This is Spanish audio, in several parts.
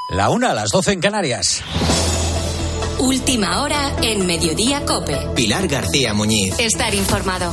La 1, a las 12 en Canarias. Última hora en Mediodía COPE. Pilar García Muñiz. Estar informado.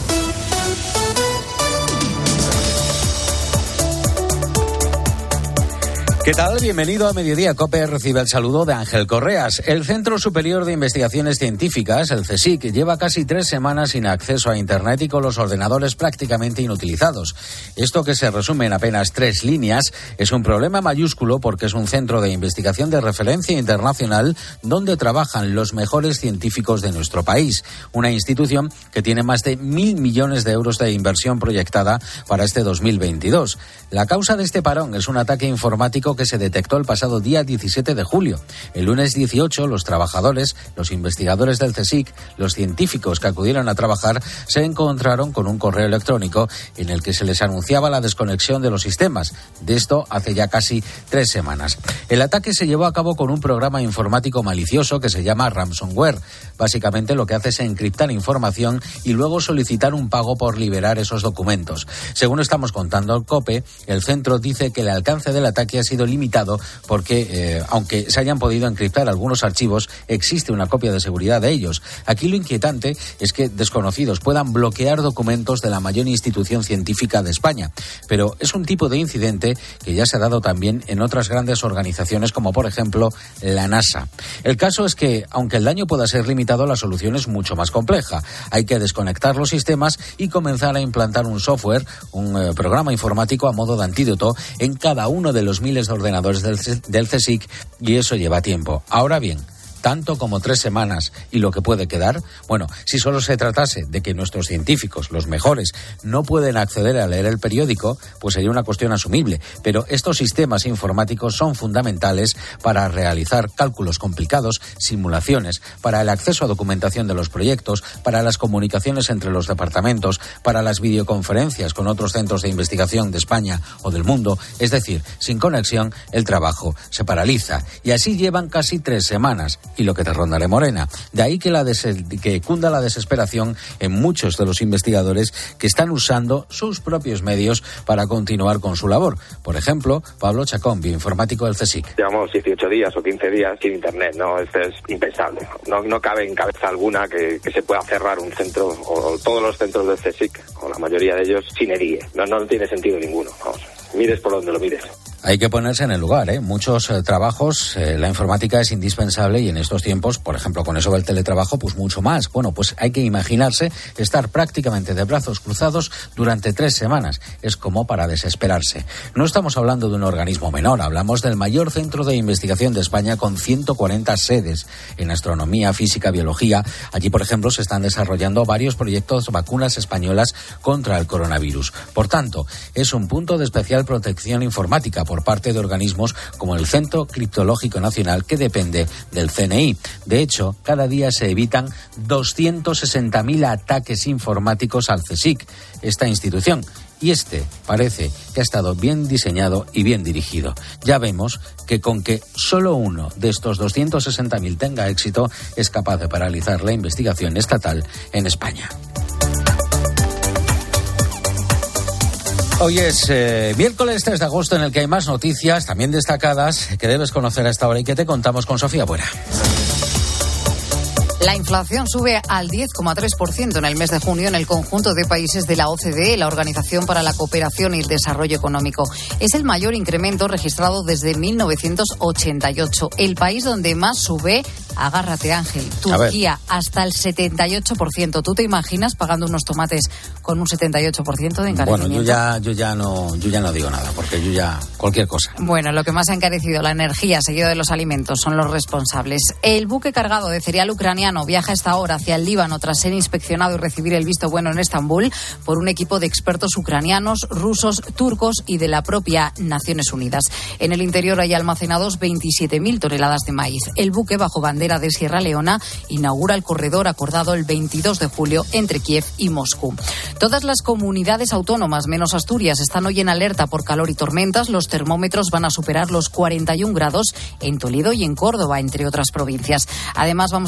¿Qué tal? Bienvenido a Mediodía COPE. Recibe el saludo de Ángel Correas. El Centro Superior de Investigaciones Científicas, el CSIC, lleva casi 3 semanas sin acceso a Internet y con los ordenadores prácticamente inutilizados. Esto, que se resume en apenas 3 líneas, es un problema mayúsculo porque es un centro de investigación de referencia internacional donde trabajan los mejores científicos de nuestro país. Una institución que tiene más de 1.000 millones de euros de inversión proyectada para este 2022. La causa de este parón es un ataque informático que se detectó el pasado día 17 de julio. El lunes 18, los trabajadores, los investigadores del CSIC, los científicos que acudieron a trabajar, se encontraron con un correo electrónico en el que se les anunciaba la desconexión de los sistemas. De esto hace ya casi 3 semanas. El ataque se llevó a cabo con un programa informático malicioso que se llama ransomware. Básicamente lo que hace es encriptar información y luego solicitar un pago por liberar esos documentos. Según estamos contando al COPE, el centro dice que el alcance del ataque ha sido limitado porque, aunque se hayan podido encriptar algunos archivos, existe una copia de seguridad de ellos. Aquí lo inquietante es que desconocidos puedan bloquear documentos de la mayor institución científica de España. Pero es un tipo de incidente que ya se ha dado también en otras grandes organizaciones, como por ejemplo la NASA. El caso es que, aunque el daño pueda ser limitado, la solución es mucho más compleja. Hay que desconectar los sistemas y comenzar a implantar un software, un programa informático a modo de antídoto en cada uno de los miles de ordenadores del CSIC, y eso lleva tiempo. Ahora bien, tanto como 3 semanas y lo que puede quedar, bueno, si solo se tratase de que nuestros científicos, los mejores, no pueden acceder a leer el periódico, pues sería una cuestión asumible. Pero estos sistemas informáticos son fundamentales para realizar cálculos complicados, simulaciones, para el acceso a documentación de los proyectos, para las comunicaciones entre los departamentos, para las videoconferencias con otros centros de investigación de España o del mundo. Es decir, sin conexión, el trabajo se paraliza. Y así llevan casi 3 semanas. Y lo que te rondaré, Morena. De ahí que cunda la desesperación en muchos de los investigadores que están usando sus propios medios para continuar con su labor. Por ejemplo, Pablo Chacón, bioinformático del CSIC. Llevamos 18 días o 15 días sin Internet, ¿no? Esto es impensable. No cabe en cabeza alguna que se pueda cerrar un centro, o todos los centros del CSIC, o la mayoría de ellos, sin EDIE. No tiene sentido ninguno, vamos. Mires por donde lo mires. Hay que ponerse en el lugar, ¿eh? Muchos trabajos, la informática es indispensable y en estos tiempos, por ejemplo, con eso del teletrabajo, pues mucho más. Bueno, pues hay que imaginarse estar prácticamente de brazos cruzados durante 3 semanas. Es como para desesperarse. No estamos hablando de un organismo menor, hablamos del mayor centro de investigación de España con 140 sedes en astronomía, física, biología. Allí, por ejemplo, se están desarrollando varios proyectos de vacunas españolas contra el coronavirus. Por tanto, es un punto de especial protección informática por parte de organismos como el Centro Criptológico Nacional, que depende del CNI. De hecho, cada día se evitan 260.000 ataques informáticos al CSIC, esta institución. Y parece que ha estado bien diseñado y bien dirigido. Ya vemos que con que solo uno de estos 260.000 tenga éxito, es capaz de paralizar la investigación estatal en España. Hoy es miércoles 3 de agosto, en el que hay más noticias, también destacadas, que debes conocer a esta hora y que te contamos con Sofía Buera. La inflación sube al 10,3% en el mes de junio en el conjunto de países de la OCDE, la Organización para la Cooperación y el Desarrollo Económico. Es el mayor incremento registrado desde 1988. El país donde más sube, agárrate, Ángel, Turquía, hasta el 78%. ¿Tú te imaginas pagando unos tomates con un 78% de encarecimiento? Bueno, yo ya no digo nada, porque yo ya cualquier cosa. Bueno, lo que más ha encarecido, la energía, seguido de los alimentos, son los responsables. El buque cargado de cereal ucraniano viaja a esta hora hacia el Líbano tras ser inspeccionado y recibir el visto bueno en Estambul por un equipo de expertos ucranianos, rusos, turcos y de la propia Naciones Unidas. En el interior hay almacenados 27.000 toneladas de maíz. El buque, bajo bandera de Sierra Leona, inaugura el corredor acordado el 22 de julio entre Kiev y Moscú. Todas las comunidades autónomas, menos Asturias, están hoy en alerta por calor y tormentas. Los termómetros van a superar los 41 grados en Toledo y en Córdoba, entre otras provincias. Además, vamos a tener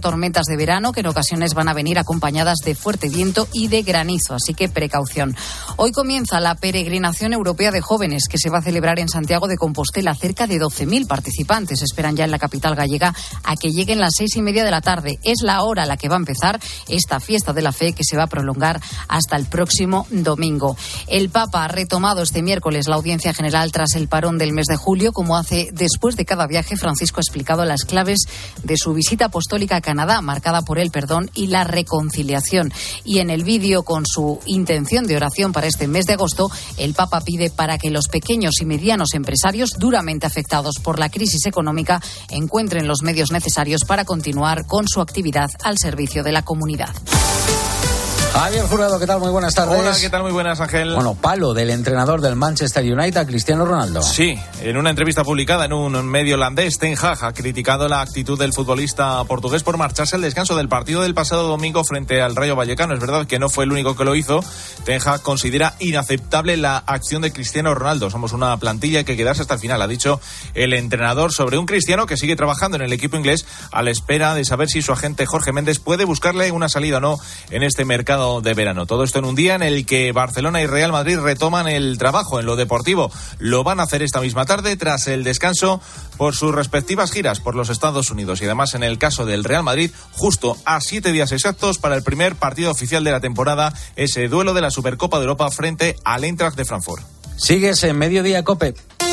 tormentas de verano que en ocasiones van a venir acompañadas de fuerte viento y de granizo, así que precaución. Hoy comienza la peregrinación europea de jóvenes que se va a celebrar en Santiago de Compostela. Cerca de 12.000 participantes esperan ya en la capital gallega a que lleguen las 6:30 de la tarde. Es la hora a la que va a empezar esta fiesta de la fe que se va a prolongar hasta el próximo domingo. El Papa ha retomado este miércoles la audiencia general tras el parón del mes de julio. Como hace después de cada viaje, Francisco ha explicado las claves de su visita apostólica a Canadá, marcada por el perdón y la reconciliación. Y en el vídeo con su intención de oración para este mes de agosto, el Papa pide para que los pequeños y medianos empresarios duramente afectados por la crisis económica encuentren los medios necesarios para continuar con su actividad al servicio de la comunidad. Javier Jurado, ¿qué tal? Muy buenas tardes. Hola, ¿qué tal? Muy buenas, Ángel. Bueno, palo del entrenador del Manchester United, Cristiano Ronaldo. Sí, en una entrevista publicada en un medio holandés, Ten Hag ha criticado la actitud del futbolista portugués por marcharse al descanso del partido del pasado domingo frente al Rayo Vallecano. Es verdad que no fue el único que lo hizo. Ten Hag considera inaceptable la acción de Cristiano Ronaldo. Somos una plantilla, hay que quedarse hasta el final, ha dicho el entrenador sobre un Cristiano que sigue trabajando en el equipo inglés a la espera de saber si su agente Jorge Méndez puede buscarle una salida o no en este mercado de verano. Todo esto en un día en el que Barcelona y Real Madrid retoman el trabajo en lo deportivo. Lo van a hacer esta misma tarde tras el descanso por sus respectivas giras por los Estados Unidos. Y además, en el caso del Real Madrid, justo a 7 días exactos para el primer partido oficial de la temporada, ese duelo de la Supercopa de Europa frente al Eintracht de Frankfurt. Sigues en Mediodía COPE.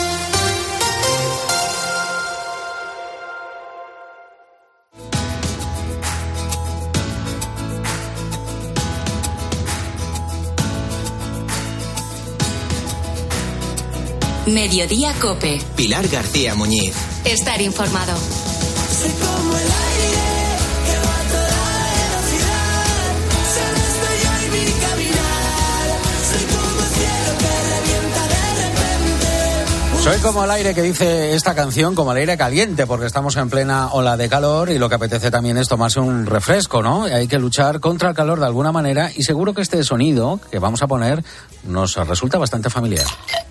Mediodía COPE. Pilar García Muñiz. Estar informado. Soy como el aire que va a toda velocidad. Sabes yo y mi caminar. Soy como el cielo que revienta de repente. Soy como el aire que dice esta canción, como el aire caliente, porque estamos en plena ola de calor y lo que apetece también es tomarse un refresco, ¿no? Hay que luchar contra el calor de alguna manera y seguro que este sonido que vamos a poner nos resulta bastante familiar.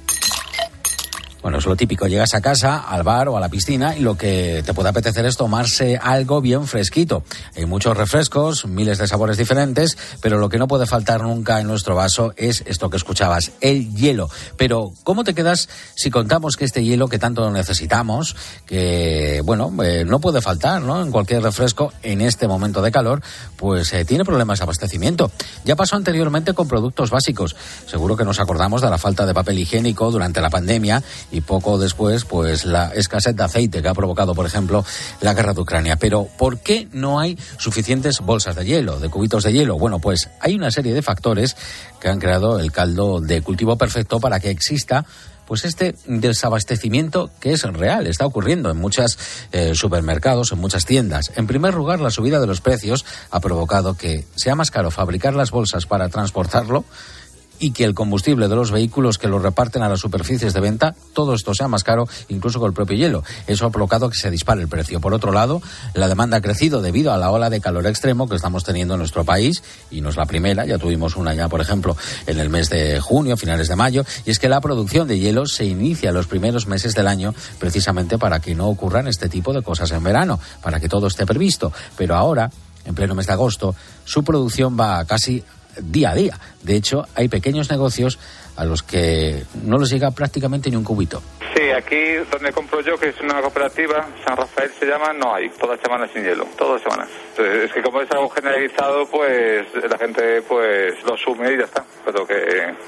Bueno, es lo típico, llegas a casa, al bar o a la piscina y lo que te puede apetecer es tomarse algo bien fresquito. Hay muchos refrescos, miles de sabores diferentes, pero lo que no puede faltar nunca en nuestro vaso es esto que escuchabas, el hielo. Pero, ¿cómo te quedas si contamos que este hielo que tanto necesitamos, que, bueno, no puede faltar, ¿no? En cualquier refresco, en este momento de calor, pues tiene problemas de abastecimiento. Ya pasó anteriormente con productos básicos. Seguro que nos acordamos de la falta de papel higiénico durante la pandemia y poco después, pues la escasez de aceite que ha provocado, por ejemplo, la guerra de Ucrania. Pero, ¿por qué no hay suficientes bolsas de hielo, de cubitos de hielo? Bueno, pues hay una serie de factores que han creado el caldo de cultivo perfecto para que exista pues este desabastecimiento que es real, está ocurriendo en muchos supermercados, en muchas tiendas. En primer lugar, la subida de los precios ha provocado que sea más caro fabricar las bolsas para transportarlo y que el combustible de los vehículos que lo reparten a las superficies de venta, todo esto sea más caro, incluso con el propio hielo. Eso ha provocado que se dispare el precio. Por otro lado, la demanda ha crecido debido a la ola de calor extremo que estamos teniendo en nuestro país, y no es la primera, ya tuvimos una ya, por ejemplo, en el mes de junio, finales de mayo, y es que la producción de hielo se inicia en los primeros meses del año precisamente para que no ocurran este tipo de cosas en verano, para que todo esté previsto. Pero ahora, en pleno mes de agosto, su producción va casi día a día. De hecho, hay pequeños negocios a los que no les llega prácticamente ni un cubito. Sí, aquí donde compro yo, que es una cooperativa, San Rafael se llama, no hay, todas semanas sin hielo, todas semanas. Entonces, es que como es algo generalizado, pues la gente pues lo asume y ya está. Pero que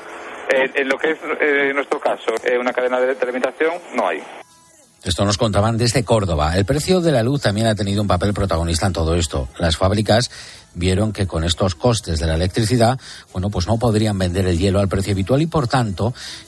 en lo que es en nuestro caso, una cadena de alimentación, no hay. Esto nos contaban desde Córdoba. El precio de la luz también ha tenido un papel protagonista en todo esto. Las fábricas vieron que con estos costes de la electricidad, bueno, pues no podrían vender el hielo al precio habitual y, por tanto,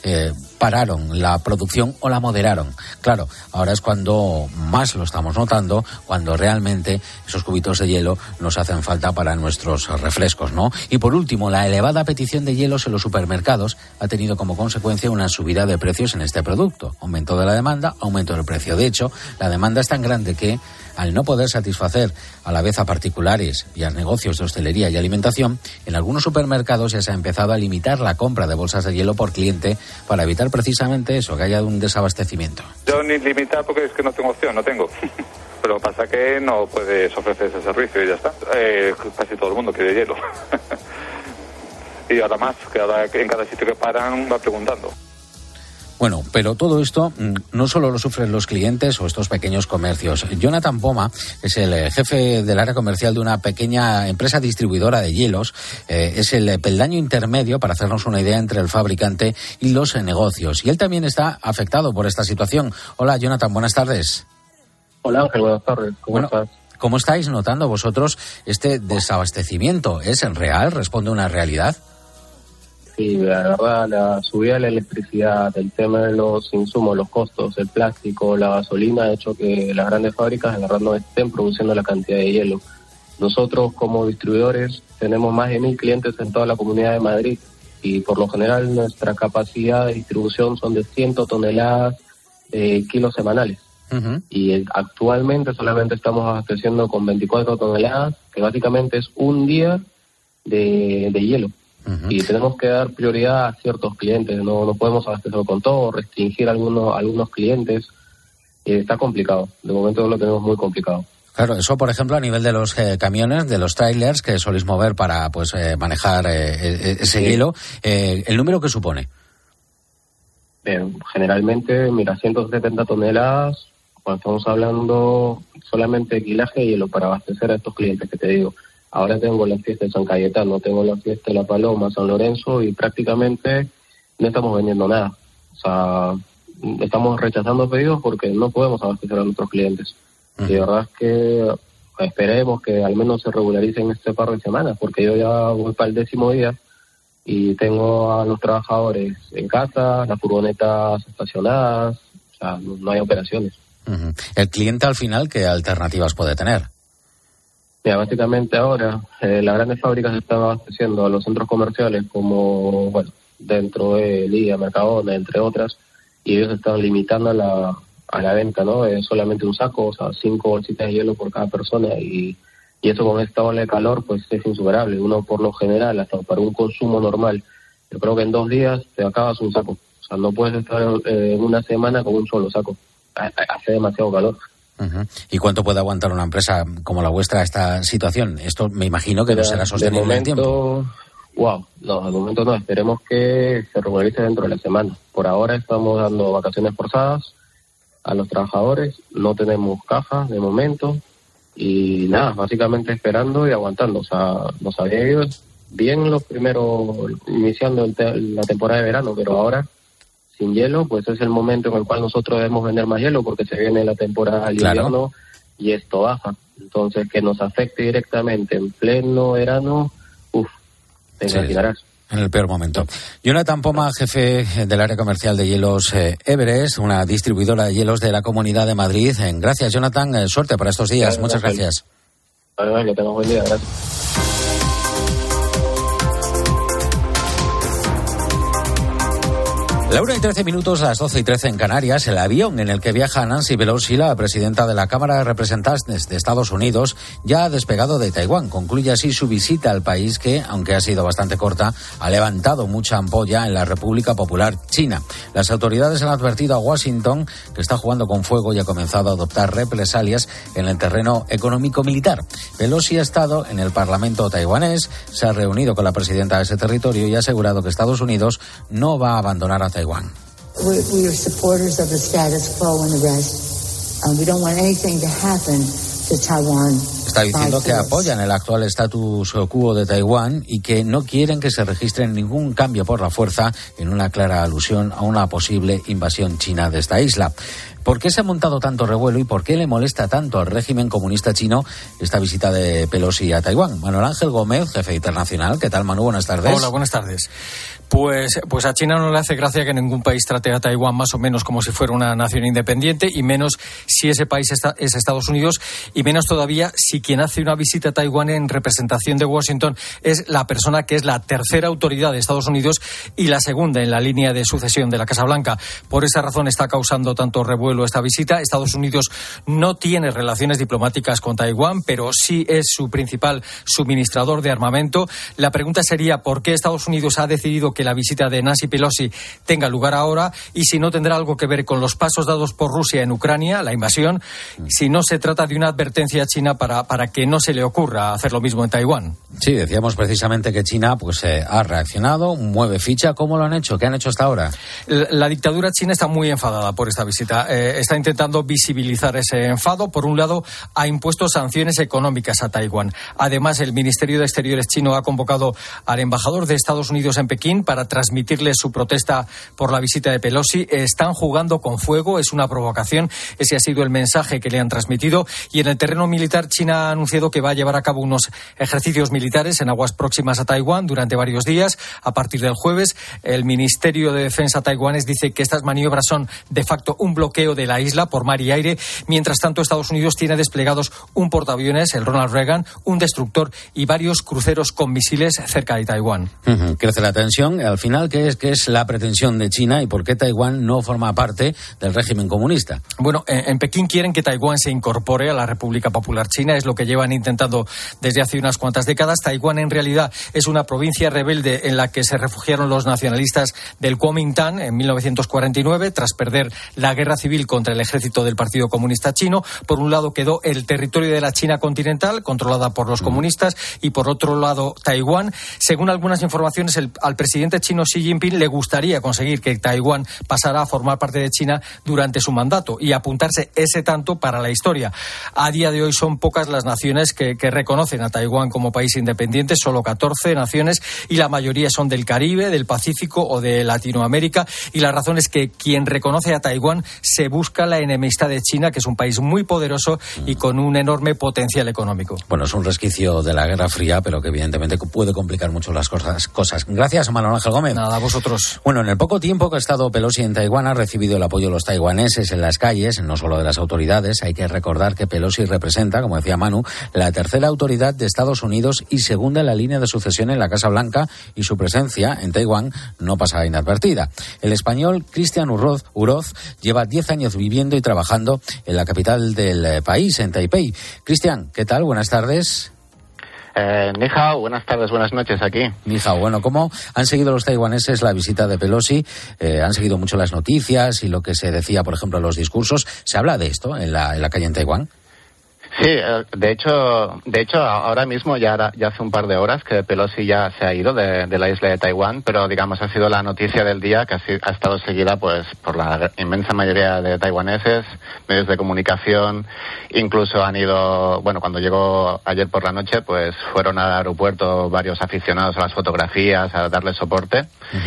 pararon la producción o la moderaron. Claro, ahora es cuando más lo estamos notando, cuando realmente esos cubitos de hielo nos hacen falta para nuestros refrescos, ¿no? Y por último, la elevada petición de hielos en los supermercados ha tenido como consecuencia una subida de precios en este producto. Aumento de la demanda, aumento del precio. De hecho, la demanda es tan grande que, al no poder satisfacer a la vez a particulares y a negocios de hostelería y alimentación, en algunos supermercados ya se ha empezado a limitar la compra de bolsas de hielo por cliente para evitar precisamente eso, que haya un desabastecimiento. Yo ni limitar porque es que no tengo opción, no tengo. Pero pasa que no puedes ofrecer ese servicio y ya está. Casi todo el mundo quiere hielo. Y ahora más, que ahora en cada sitio que paran va preguntando. Bueno, pero todo esto no solo lo sufren los clientes o estos pequeños comercios. Jonathan Poma es el jefe del área comercial de una pequeña empresa distribuidora de hielos. Es el peldaño intermedio, para hacernos una idea, entre el fabricante y los negocios. Y él también está afectado por esta situación. Hola, Jonathan, buenas tardes. Hola, Ángel, buenas tardes. ¿Cómo estás? ¿Cómo estáis notando vosotros este desabastecimiento? ¿Es real? ¿Responde a una realidad? Sí, la verdad, la subida de la electricidad, el tema de los insumos, los costos, el plástico, la gasolina, ha hecho que las grandes fábricas en verdad no estén produciendo la cantidad de hielo. Nosotros, como distribuidores, tenemos más de 1.000 clientes en toda la Comunidad de Madrid y por lo general nuestra capacidad de distribución son de 100 toneladas de kilos semanales. Uh-huh. Y actualmente solamente estamos abasteciendo con 24 toneladas, que básicamente es un día de hielo. Uh-huh. Y tenemos que dar prioridad a ciertos clientes, no podemos abastecer con todo, restringir algunos clientes. Está complicado, de momento lo tenemos muy complicado. Claro, eso por ejemplo a nivel de los camiones, de los trailers que soléis mover para manejar ese hielo, ¿el número que supone? Generalmente, 170 toneladas, cuando estamos hablando solamente de quilaje y hielo para abastecer a estos clientes que te digo. Ahora tengo la fiesta de San Cayetano, tengo la fiesta de La Paloma, San Lorenzo y prácticamente no estamos vendiendo nada. O sea, estamos rechazando pedidos porque no podemos abastecer a nuestros clientes. Uh-huh. Y de verdad es que esperemos que al menos se regularicen este par de semanas, porque yo ya voy para el 10º día y tengo a los trabajadores en casa, las furgonetas estacionadas, o sea, no hay operaciones. Uh-huh. ¿El cliente al final qué alternativas puede tener? Mira, básicamente ahora las grandes fábricas están abasteciendo a los centros comerciales como, dentro de Liga, Mercadona, entre otras, y ellos están limitando a la venta, ¿no? Es solamente un saco, o sea, 5 bolsitas de hielo por cada persona y eso con esta ola de calor pues es insuperable. Uno por lo general, hasta para un consumo normal, yo creo que en 2 días te acabas un saco. O sea, no puedes estar en una semana con un solo saco. Hace demasiado calor. Uh-huh. ¿Y cuánto puede aguantar una empresa como la vuestra esta situación? Esto me imagino que no será sostenible en el tiempo. No, de momento no. Esperemos que se regularice dentro de la semana. Por ahora estamos dando vacaciones forzadas a los trabajadores. No tenemos caja de momento. Y nada, básicamente esperando y aguantando. O sea, nos había ido bien los primeros, iniciando la temporada de verano, pero ahora sin hielo, pues es el momento en el cual nosotros debemos vender más hielo porque se viene la temporada del invierno y esto baja. Entonces, que nos afecte directamente en pleno verano, te imaginarás. En el peor momento. Jonathan Poma, jefe del área comercial de hielos Everest, una distribuidora de hielos de la Comunidad de Madrid. Gracias, Jonathan. Suerte para estos días. Muchas gracias. Que tengas buen día. Gracias. La 1:13, las 12:13 en Canarias. El avión en el que viaja Nancy Pelosi, la presidenta de la Cámara de Representantes de Estados Unidos, ya ha despegado de Taiwán. Concluye así su visita al país que, aunque ha sido bastante corta, ha levantado mucha ampolla en la República Popular China. Las autoridades han advertido a Washington que está jugando con fuego y ha comenzado a adoptar represalias en el terreno económico-militar. Pelosi ha estado en el Parlamento taiwanés, se ha reunido con la presidenta de ese territorio y ha asegurado que Estados Unidos no va a abandonar a Taiwán. We are supporters of the status quo and the rest. We don't want anything to happen to Taiwan. Está diciendo que apoyan el actual status quo de Taiwán y que no quieren que se registre ningún cambio por la fuerza, en una clara alusión a una posible invasión china de esta isla. ¿Por qué se ha montado tanto revuelo y por qué le molesta tanto al régimen comunista chino esta visita de Pelosi a Taiwán? Manuel Ángel Gómez, jefe internacional. ¿Qué tal, Manu? Buenas tardes. Hola, buenas tardes. Pues a China no le hace gracia que ningún país trate a Taiwán más o menos como si fuera una nación independiente, y menos si ese país es Estados Unidos, y menos todavía si quien hace una visita a Taiwán en representación de Washington es la persona que es la tercera autoridad de Estados Unidos y la segunda en la línea de sucesión de la Casa Blanca. Por esa razón está causando tanto revuelo vuelo esta visita. Estados Unidos no tiene relaciones diplomáticas con Taiwán, pero sí es su principal suministrador de armamento. La pregunta sería por qué Estados Unidos ha decidido que la visita de Nancy Pelosi tenga lugar ahora y si no tendrá algo que ver con los pasos dados por Rusia en Ucrania, la invasión, si no se trata de una advertencia a China para que no se le ocurra hacer lo mismo en Taiwán. Sí, decíamos precisamente que China pues ha reaccionado, mueve ficha. ¿Cómo lo han hecho? ¿Qué han hecho hasta ahora? La dictadura china está muy enfadada por esta visita. Está intentando visibilizar ese enfado. Por un lado, ha impuesto sanciones económicas a Taiwán. Además, el Ministerio de Exteriores chino ha convocado al embajador de Estados Unidos en Pekín para transmitirle su protesta por la visita de Pelosi. Están jugando con fuego, es una provocación. Ese ha sido el mensaje que le han transmitido. Y en el terreno militar, China ha anunciado que va a llevar a cabo unos ejercicios militares en aguas próximas a Taiwán durante varios días. A partir del jueves, el Ministerio de Defensa taiwanés dice que estas maniobras son de facto un bloqueo de la isla por mar y aire. Mientras tanto, Estados Unidos tiene desplegados un portaaviones, el Ronald Reagan, un destructor y varios cruceros con misiles cerca de Taiwán. Crece la tensión. Al final, ¿qué es la pretensión de China y por qué Taiwán no forma parte del régimen comunista? Bueno, en Pekín quieren que Taiwán se incorpore a la República Popular China. Es lo que llevan intentando desde hace unas cuantas décadas. Taiwán, en realidad, es una provincia rebelde en la que se refugiaron los nacionalistas del Kuomintang en 1949, tras perder la guerra civil contra el ejército del Partido Comunista Chino. Por un lado quedó el territorio de la China continental, controlada por los comunistas, y por otro lado Taiwán. Según algunas informaciones, al presidente chino Xi Jinping le gustaría conseguir que Taiwán pasara a formar parte de China durante su mandato y apuntarse ese tanto para la historia. A día de hoy son pocas las naciones que reconocen a Taiwán como país independiente, solo 14 naciones, y la mayoría son del Caribe, del Pacífico o de Latinoamérica, y la razón es que quien reconoce a Taiwán se busca la enemistad de China, que es un país muy poderoso y con un enorme potencial económico. Bueno, es un resquicio de la Guerra Fría, pero que evidentemente puede complicar mucho las cosas. Gracias, Manuel Ángel Gómez. Nada, a vosotros. Bueno, en el poco tiempo que ha estado Pelosi en Taiwán, ha recibido el apoyo de los taiwaneses en las calles, no solo de las autoridades. Hay que recordar que Pelosi representa, como decía Manu, la tercera autoridad de Estados Unidos y segunda en la línea de sucesión en la Casa Blanca, y su presencia en Taiwán no pasa inadvertida. El español Cristian Uroz lleva 10 años viviendo y trabajando en la capital del país, en Taipei. Cristian, ¿qué tal? Buenas tardes. Ni hao, buenas tardes, buenas noches aquí. Ni hao, bueno, ¿cómo han seguido los taiwaneses la visita de Pelosi? Han seguido mucho las noticias y lo que se decía, por ejemplo, en los discursos. ¿Se habla de esto en la calle en Taiwán? Sí, de hecho, ahora mismo ya hace un par de horas que Pelosi ya se ha ido de la isla de Taiwán, pero digamos ha sido la noticia del día que ha estado seguida pues por la inmensa mayoría de taiwaneses, medios de comunicación, incluso han ido, bueno, cuando llegó ayer por la noche, pues fueron al aeropuerto varios aficionados a las fotografías, a darle soporte,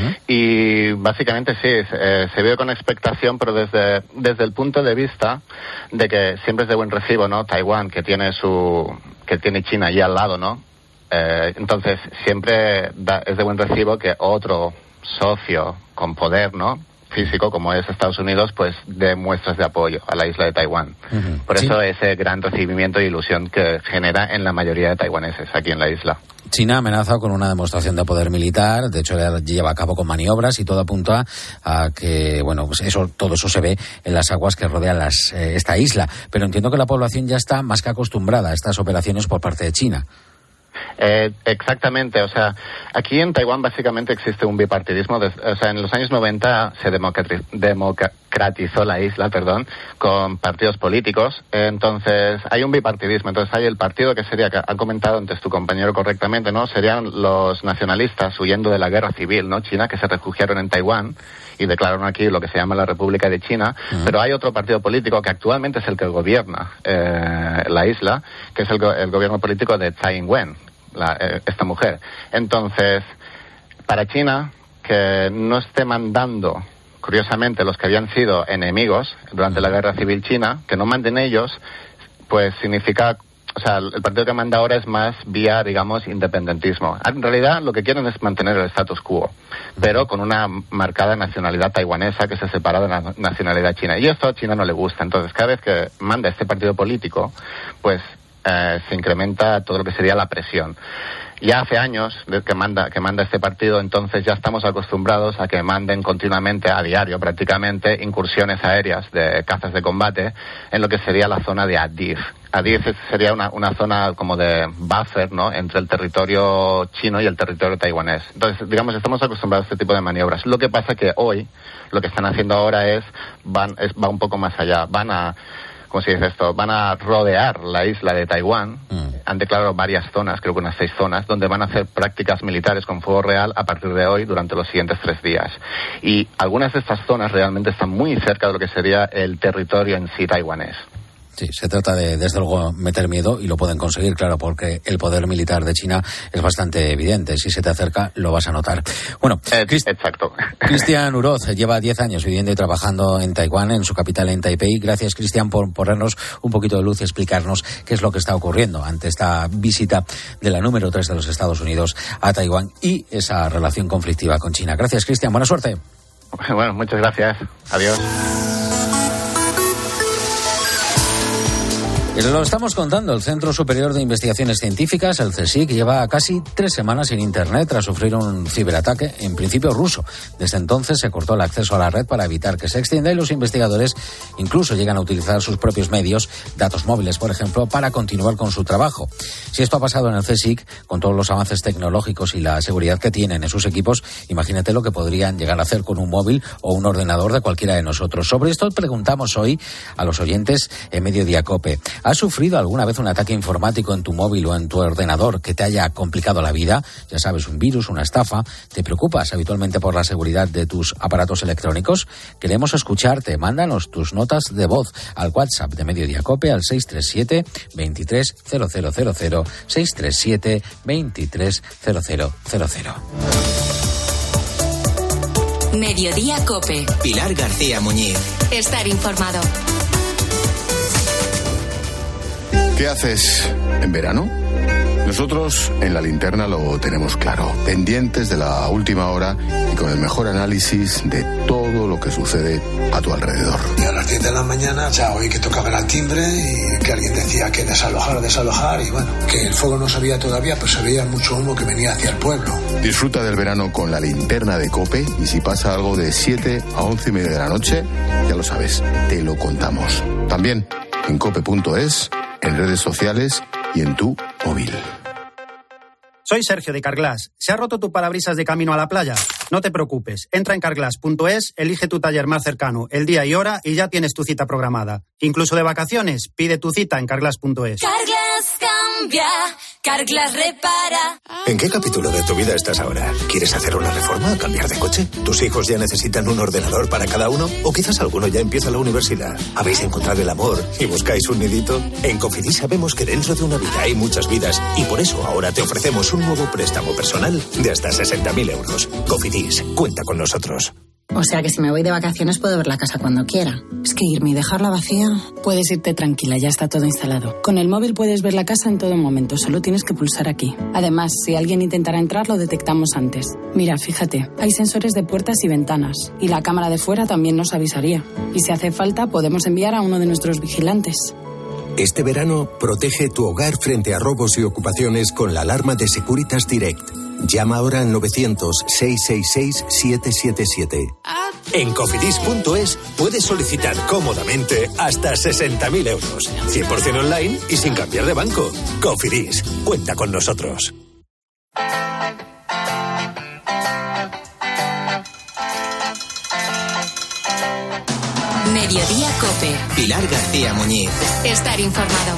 y básicamente sí, se vio con expectación, pero desde el punto de vista de que siempre es de buen recibo, ¿no? Taiwán, que tiene China allí al lado, ¿no? Entonces siempre es de buen recibo que otro socio con poder, ¿no?, físico como es Estados Unidos, pues dé muestras de apoyo a la isla de Taiwán. Por eso ese gran recibimiento e ilusión que genera en la mayoría de taiwaneses aquí en la isla. China ha amenazado con una demostración de poder militar, de hecho lleva a cabo con maniobras, y todo apunta a que, bueno, pues todo eso se ve en las aguas que rodean esta isla. Pero entiendo que la población ya está más que acostumbrada a estas operaciones por parte de China. Exactamente, o sea, aquí en Taiwán básicamente existe un bipartidismo, o sea, en los años 90 se democratizó la isla, con partidos políticos, entonces hay un bipartidismo, entonces hay el partido que sería, que ha comentado antes tu compañero correctamente, ¿no?, serían los nacionalistas huyendo de la guerra civil, ¿no?, China, que se refugiaron en Taiwán y declararon aquí lo que se llama la República de China, pero hay otro partido político que actualmente es el que gobierna la isla, que es el gobierno político de Tsai Ing-wen, esta mujer. Entonces, para China, que no esté mandando, curiosamente, los que habían sido enemigos durante la guerra civil china, que no manden ellos, pues significa, o sea, el partido que manda ahora es más vía, digamos, independentismo. En realidad lo que quieren es mantener el status quo, pero con una marcada nacionalidad taiwanesa que se separa de la nacionalidad china. Y esto a China no le gusta. Entonces, cada vez que manda este partido político, pues se incrementa todo lo que sería la presión. Ya hace años que manda este partido, entonces ya estamos acostumbrados a que manden continuamente, a diario prácticamente, incursiones aéreas de cazas de combate en lo que sería la zona de Adif. Adif sería una zona como de buffer, ¿no?, entre el territorio chino y el territorio taiwanés. Entonces, digamos, estamos acostumbrados a este tipo de maniobras. Lo que pasa que hoy, lo que están haciendo ahora va un poco más allá. ¿Cómo se dice esto? Van a rodear la isla de Taiwán. Han declarado varias zonas, creo que unas 6 zonas, donde van a hacer prácticas militares con fuego real a partir de hoy durante los siguientes 3 días. Y algunas de estas zonas realmente están muy cerca de lo que sería el territorio en sí taiwanés. Sí, se trata de, desde luego, meter miedo, y lo pueden conseguir, claro, porque el poder militar de China es bastante evidente. Si se te acerca, lo vas a notar. Bueno, exacto. Cristian Uroz lleva 10 años viviendo y trabajando en Taiwán, en su capital, en Taipei. Gracias, Cristian, por ponernos un poquito de luz y explicarnos qué es lo que está ocurriendo ante esta visita de la número 3 de los Estados Unidos a Taiwán y esa relación conflictiva con China. Gracias, Cristian. Buena suerte. Bueno, muchas gracias. Adiós. Lo estamos contando. El Centro Superior de Investigaciones Científicas, el CSIC, lleva casi 3 semanas sin Internet tras sufrir un ciberataque, en principio ruso. Desde entonces se cortó el acceso a la red para evitar que se extienda, y los investigadores incluso llegan a utilizar sus propios medios, datos móviles, por ejemplo, para continuar con su trabajo. Si esto ha pasado en el CSIC, con todos los avances tecnológicos y la seguridad que tienen en sus equipos, imagínate lo que podrían llegar a hacer con un móvil o un ordenador de cualquiera de nosotros. Sobre esto preguntamos hoy a los oyentes en Mediodía COPE. ¿Has sufrido alguna vez un ataque informático en tu móvil o en tu ordenador que te haya complicado la vida? Ya sabes, un virus, una estafa. ¿Te preocupas habitualmente por la seguridad de tus aparatos electrónicos? Queremos escucharte. Mándanos tus notas de voz al WhatsApp de Mediodía COPE al 637 23 0000, 637 23 0000. Mediodía COPE. Pilar García Muñiz. Estar informado. ¿Qué haces en verano? Nosotros en La Linterna lo tenemos claro, pendientes de la última hora y con el mejor análisis de todo lo que sucede a tu alrededor. Y a las 10 de la mañana ya oí que tocaban al timbre y que alguien decía que desalojar, y bueno, que el fuego no se veía todavía, pero se veía mucho humo que venía hacia el pueblo. Disfruta del verano con La Linterna de COPE, y si pasa algo de 7 a 11 y media de la noche, ya lo sabes, te lo contamos. También en cope.es, en redes sociales y en tu móvil. Soy Sergio de Carglass. ¿Se ha roto tu parabrisas de camino a la playa? No te preocupes. Entra en carglass.es, elige tu taller más cercano, el día y hora, y ya tienes tu cita programada. Incluso de vacaciones, pide tu cita en carglass.es. Carglass cambia, Carglass repara. ¿En qué capítulo de tu vida estás ahora? ¿Quieres hacer una reforma o cambiar de coche? ¿Tus hijos ya necesitan un ordenador para cada uno? ¿O quizás alguno ya empieza la universidad? ¿Habéis encontrado el amor y buscáis un nidito? En Cofidis sabemos que dentro de una vida hay muchas vidas, y por eso ahora te ofrecemos un nuevo préstamo personal de hasta 60.000 euros. Cofidis, cuenta con nosotros. O sea que si me voy de vacaciones puedo ver la casa cuando quiera. Es que irme y dejarla vacía... Puedes irte tranquila, ya está todo instalado. Con el móvil puedes ver la casa en todo momento, solo tienes que pulsar aquí. Además, si alguien intentara entrar, lo detectamos antes. Mira, fíjate, hay sensores de puertas y ventanas. Y la cámara de fuera también nos avisaría. Y si hace falta, podemos enviar a uno de nuestros vigilantes. Este verano, protege tu hogar frente a robos y ocupaciones con la alarma de Securitas Direct. Llama ahora al 900-666-777. En Cofidis.es puedes solicitar cómodamente hasta 60.000 euros. 100% online y sin cambiar de banco. Cofidis, cuenta con nosotros. Mediodía COPE. Pilar García Muñiz. Estar informado.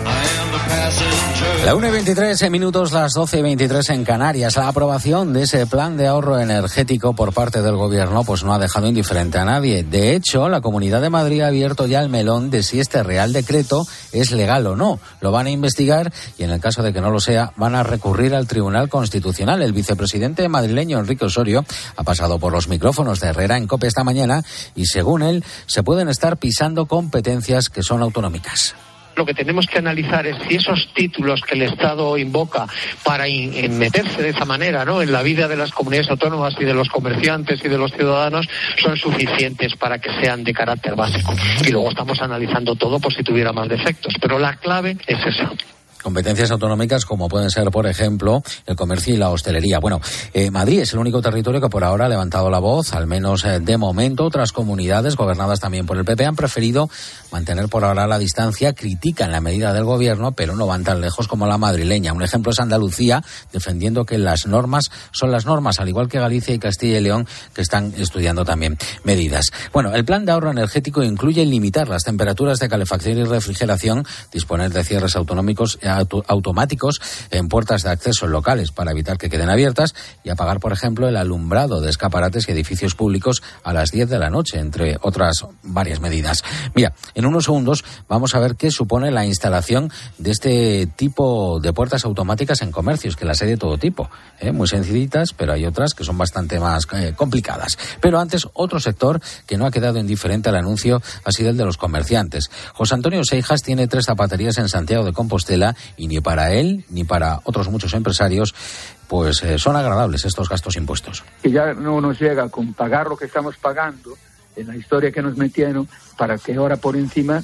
La 1:23 las 12:23 en Canarias. La aprobación de ese plan de ahorro energético por parte del gobierno pues no ha dejado indiferente a nadie. De hecho, la Comunidad de Madrid ha abierto ya el melón de si este Real Decreto es legal o no. Lo van a investigar y en el caso de que no lo sea, van a recurrir al Tribunal Constitucional. El vicepresidente madrileño Enrique Osorio ha pasado por los micrófonos de Herrera en COPE esta mañana y según él se pueden estar pisando competencias que son autonómicas. Lo que tenemos que analizar es si esos títulos que el Estado invoca para meterse de esa manera, ¿no?, en la vida de las comunidades autónomas y de los comerciantes y de los ciudadanos son suficientes para que sean de carácter básico. Y luego estamos analizando todo por si tuviera más defectos. Pero la clave es esa. competencias autonómicas como pueden ser, por ejemplo, el comercio y la hostelería. Bueno, Madrid es el único territorio que por ahora ha levantado la voz, al menos de momento. Otras comunidades gobernadas también por el PP han preferido mantener por ahora la distancia, critican la medida del gobierno, pero no van tan lejos como la madrileña. Un ejemplo es Andalucía, defendiendo que las normas son las normas, al igual que Galicia y Castilla y León, que están estudiando también medidas. Bueno, el plan de ahorro energético incluye limitar las temperaturas de calefacción y refrigeración, disponer de cierres automáticos en puertas de acceso locales para evitar que queden abiertas y apagar, por ejemplo, el alumbrado de escaparates y edificios públicos a las 10 de la noche, entre otras varias medidas. Mira, en unos segundos vamos a ver qué supone la instalación de este tipo de puertas automáticas en comercios, que las hay de todo tipo, muy sencillitas, pero hay otras que son bastante más complicadas. Pero antes, otro sector que no ha quedado indiferente al anuncio ha sido el de los comerciantes. José Antonio Seijas tiene 3 zapaterías en Santiago de Compostela y ni para él ni para otros muchos empresarios pues son agradables estos gastos impuestos. Que ya no nos llega con pagar lo que estamos pagando en la historia que nos metieron, para que ahora por encima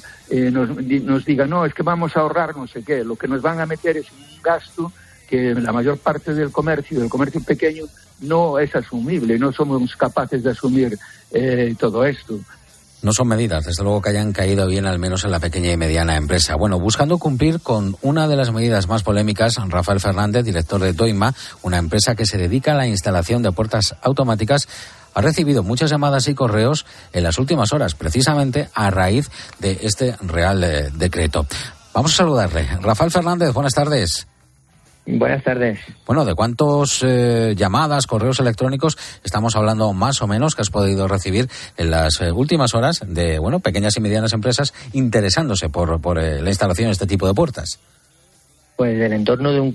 nos digan, no, es que vamos a ahorrar no sé qué. Lo que nos van a meter es un gasto que la mayor parte del comercio pequeño, no es asumible, no somos capaces de asumir todo esto. No son medidas, desde luego, que hayan caído bien al menos en la pequeña y mediana empresa. Bueno, buscando cumplir con una de las medidas más polémicas, Rafael Fernández, director de Doima, una empresa que se dedica a la instalación de puertas automáticas, ha recibido muchas llamadas y correos en las últimas horas, precisamente a raíz de este Real Decreto. Vamos a saludarle. Rafael Fernández, buenas tardes. Buenas tardes. Bueno, ¿de cuántos llamadas, correos electrónicos estamos hablando más o menos que has podido recibir en las últimas horas de, pequeñas y medianas empresas interesándose por la instalación de este tipo de puertas? Pues del entorno de un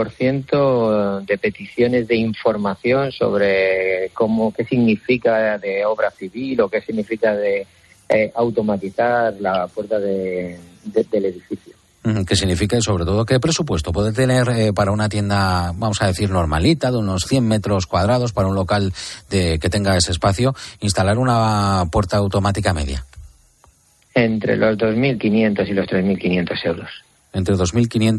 15% de peticiones de información sobre qué significa de obra civil o qué significa de automatizar la puerta del edificio. ¿Qué significa y sobre todo qué presupuesto puede tener para una tienda, vamos a decir, normalita, de unos 100 metros cuadrados, para un local que tenga ese espacio, instalar una puerta automática media? Entre los 2.500 y los 3.500 euros. Entre unos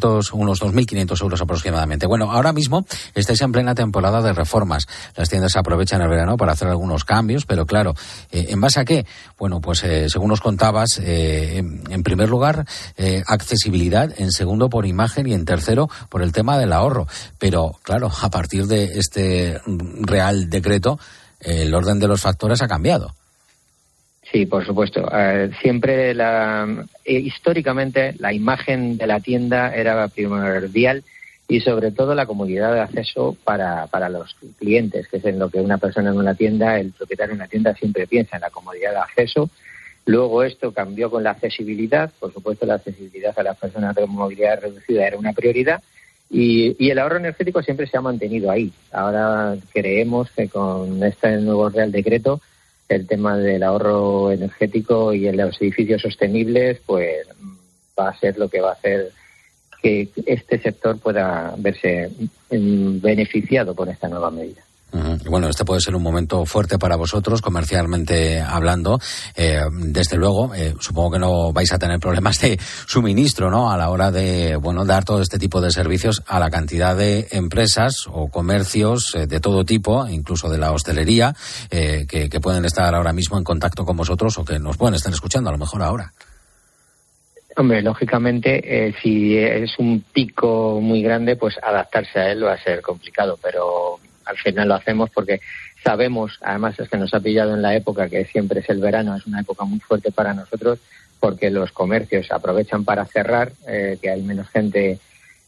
2.500 euros aproximadamente. Bueno, ahora mismo estáis en plena temporada de reformas. Las tiendas aprovechan el verano para hacer algunos cambios, pero claro, ¿en base a qué? Bueno, pues según nos contabas, en primer lugar, accesibilidad, en segundo por imagen y en tercero por el tema del ahorro. Pero claro, a partir de este Real Decreto, el orden de los factores ha cambiado. Sí, por supuesto. Siempre históricamente la imagen de la tienda era primordial y sobre todo la comodidad de acceso para los clientes, que es en lo que una persona en una tienda, el propietario de una tienda siempre piensa, en la comodidad de acceso. Luego esto cambió con la accesibilidad. Por supuesto, la accesibilidad a las personas de movilidad reducida era una prioridad y el ahorro energético siempre se ha mantenido ahí. Ahora creemos que con este nuevo Real Decreto el tema del ahorro energético y el de los edificios sostenibles, pues va a ser lo que va a hacer que este sector pueda verse beneficiado por esta nueva medida. Bueno, este puede ser un momento fuerte para vosotros, comercialmente hablando. Desde luego, supongo que no vais a tener problemas de suministro, ¿no? A la hora de, dar todo este tipo de servicios a la cantidad de empresas o comercios de todo tipo, incluso de la hostelería, que pueden estar ahora mismo en contacto con vosotros o que nos pueden estar escuchando a lo mejor ahora. Hombre, lógicamente, si es un pico muy grande, pues adaptarse a él va a ser complicado, pero al final lo hacemos porque sabemos, además es que nos ha pillado en la época que siempre es el verano, es una época muy fuerte para nosotros porque los comercios aprovechan para cerrar, que hay menos gente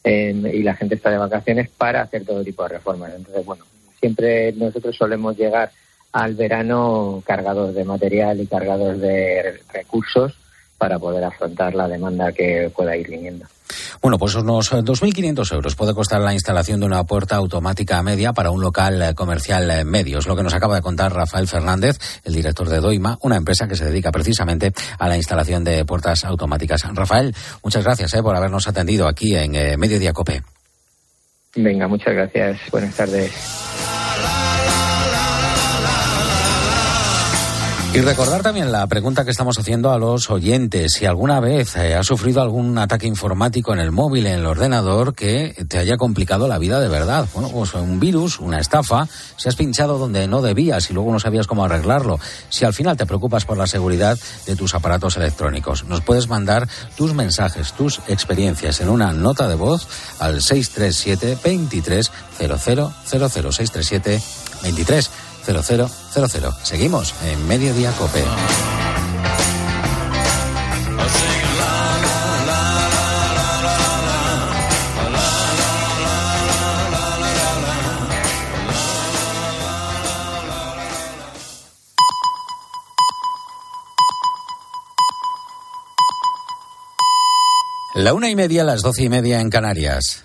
y la gente está de vacaciones, para hacer todo tipo de reformas. Entonces, siempre nosotros solemos llegar al verano cargados de material y cargados de recursos para poder afrontar la demanda que pueda ir viniendo. Bueno, pues unos 2.500 euros puede costar la instalación de una puerta automática media para un local comercial medio. Es lo que nos acaba de contar Rafael Fernández, el director de Doima, una empresa que se dedica precisamente a la instalación de puertas automáticas. Rafael, muchas gracias por habernos atendido aquí en Mediodía COPE. Venga, muchas gracias. Buenas tardes. Y recordar también la pregunta que estamos haciendo a los oyentes. Si alguna vez has sufrido algún ataque informático en el móvil, en el ordenador, que te haya complicado la vida de verdad. Bueno, pues un virus, una estafa, si has pinchado donde no debías y luego no sabías cómo arreglarlo. Si al final te preocupas por la seguridad de tus aparatos electrónicos, nos puedes mandar tus mensajes, tus experiencias en una nota de voz al 637 23 0000, 637 23 0000. Seguimos en Mediodía COPE. La 1:30, las 12:30 en Canarias.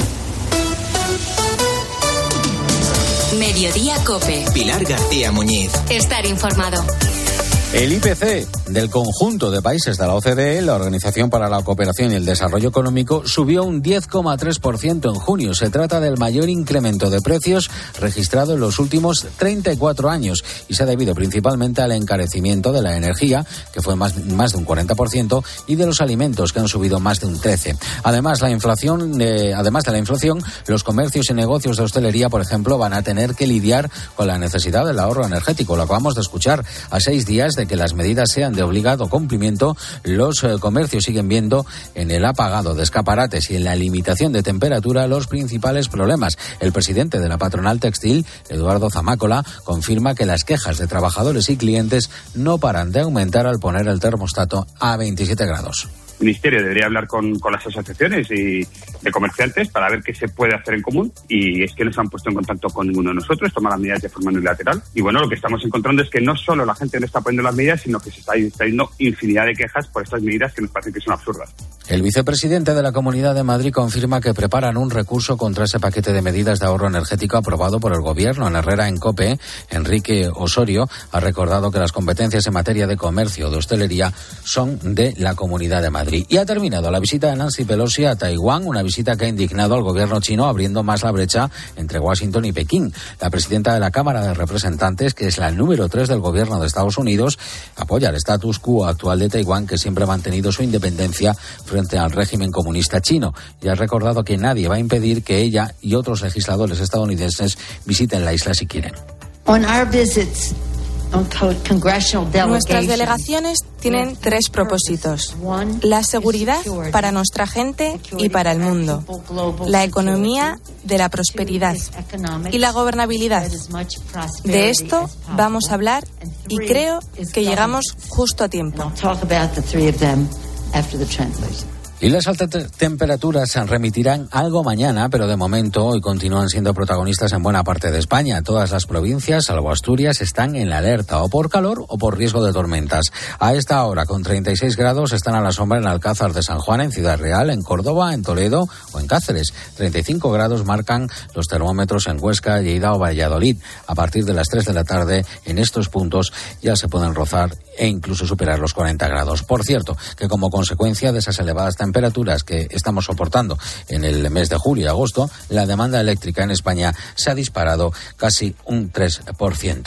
Mediodía COPE. Pilar García Muñiz. Estar informado. El IPC del conjunto de países de la OCDE, la Organización para la Cooperación y el Desarrollo Económico, subió un 10,3% en junio. Se trata del mayor incremento de precios registrado en los últimos 34 años y se ha debido principalmente al encarecimiento de la energía, que fue más de un 40%, y de los alimentos, que han subido más de un 13%. Además de la inflación, los comercios y negocios de hostelería, por ejemplo, van a tener que lidiar con la necesidad del ahorro energético. Lo acabamos de escuchar. A 6 días de que las medidas sean de obligado cumplimiento, los comercios siguen viendo en el apagado de escaparates y en la limitación de temperatura los principales problemas. El presidente de la patronal textil, Eduardo Zamácola, confirma que las quejas de trabajadores y clientes no paran de aumentar al poner el termostato a 27 grados. El Ministerio debería hablar con las asociaciones y de comerciantes para ver qué se puede hacer en común, y es que no se han puesto en contacto con ninguno de nosotros, toman las medidas de forma unilateral. Y bueno, lo que estamos encontrando es que no solo la gente no está poniendo las medidas, sino que se está trayendo infinidad de quejas por estas medidas que nos parecen que son absurdas. El vicepresidente de la Comunidad de Madrid confirma que preparan un recurso contra ese paquete de medidas de ahorro energético aprobado por el Gobierno. En Herrera, en COPE, Enrique Osorio ha recordado que las competencias en materia de comercio o de hostelería son de la Comunidad de Madrid. Y ha terminado la visita de Nancy Pelosi a Taiwán, una visita que ha indignado al gobierno chino, abriendo más la brecha entre Washington y Pekín. La presidenta de la Cámara de Representantes, que es la número 3 del gobierno de Estados Unidos, apoya el status quo actual de Taiwán, que siempre ha mantenido su independencia frente al régimen comunista chino, y ha recordado que nadie va a impedir que ella y otros legisladores estadounidenses visiten la isla si quieren. Nuestras delegaciones tienen 3 propósitos: la seguridad para nuestra gente y para el mundo, la economía de la prosperidad y la gobernabilidad. De esto vamos a hablar y creo que llegamos justo a tiempo. Y las altas temperaturas se remitirán algo mañana, pero de momento hoy continúan siendo protagonistas en buena parte de España. Todas las provincias, salvo Asturias, están en la alerta, o por calor o por riesgo de tormentas. A esta hora, con 36 grados, están a la sombra en Alcázar de San Juan, en Ciudad Real, en Córdoba, en Toledo o en Cáceres. 35 grados marcan los termómetros en Huesca, Lleida o Valladolid. A partir de las 3 de la tarde, en estos puntos ya se pueden rozar e incluso superar los 40 grados. Por cierto, que como consecuencia de esas elevadas temperaturas que estamos soportando en el mes de julio y agosto, la demanda eléctrica en España se ha disparado casi un 3%.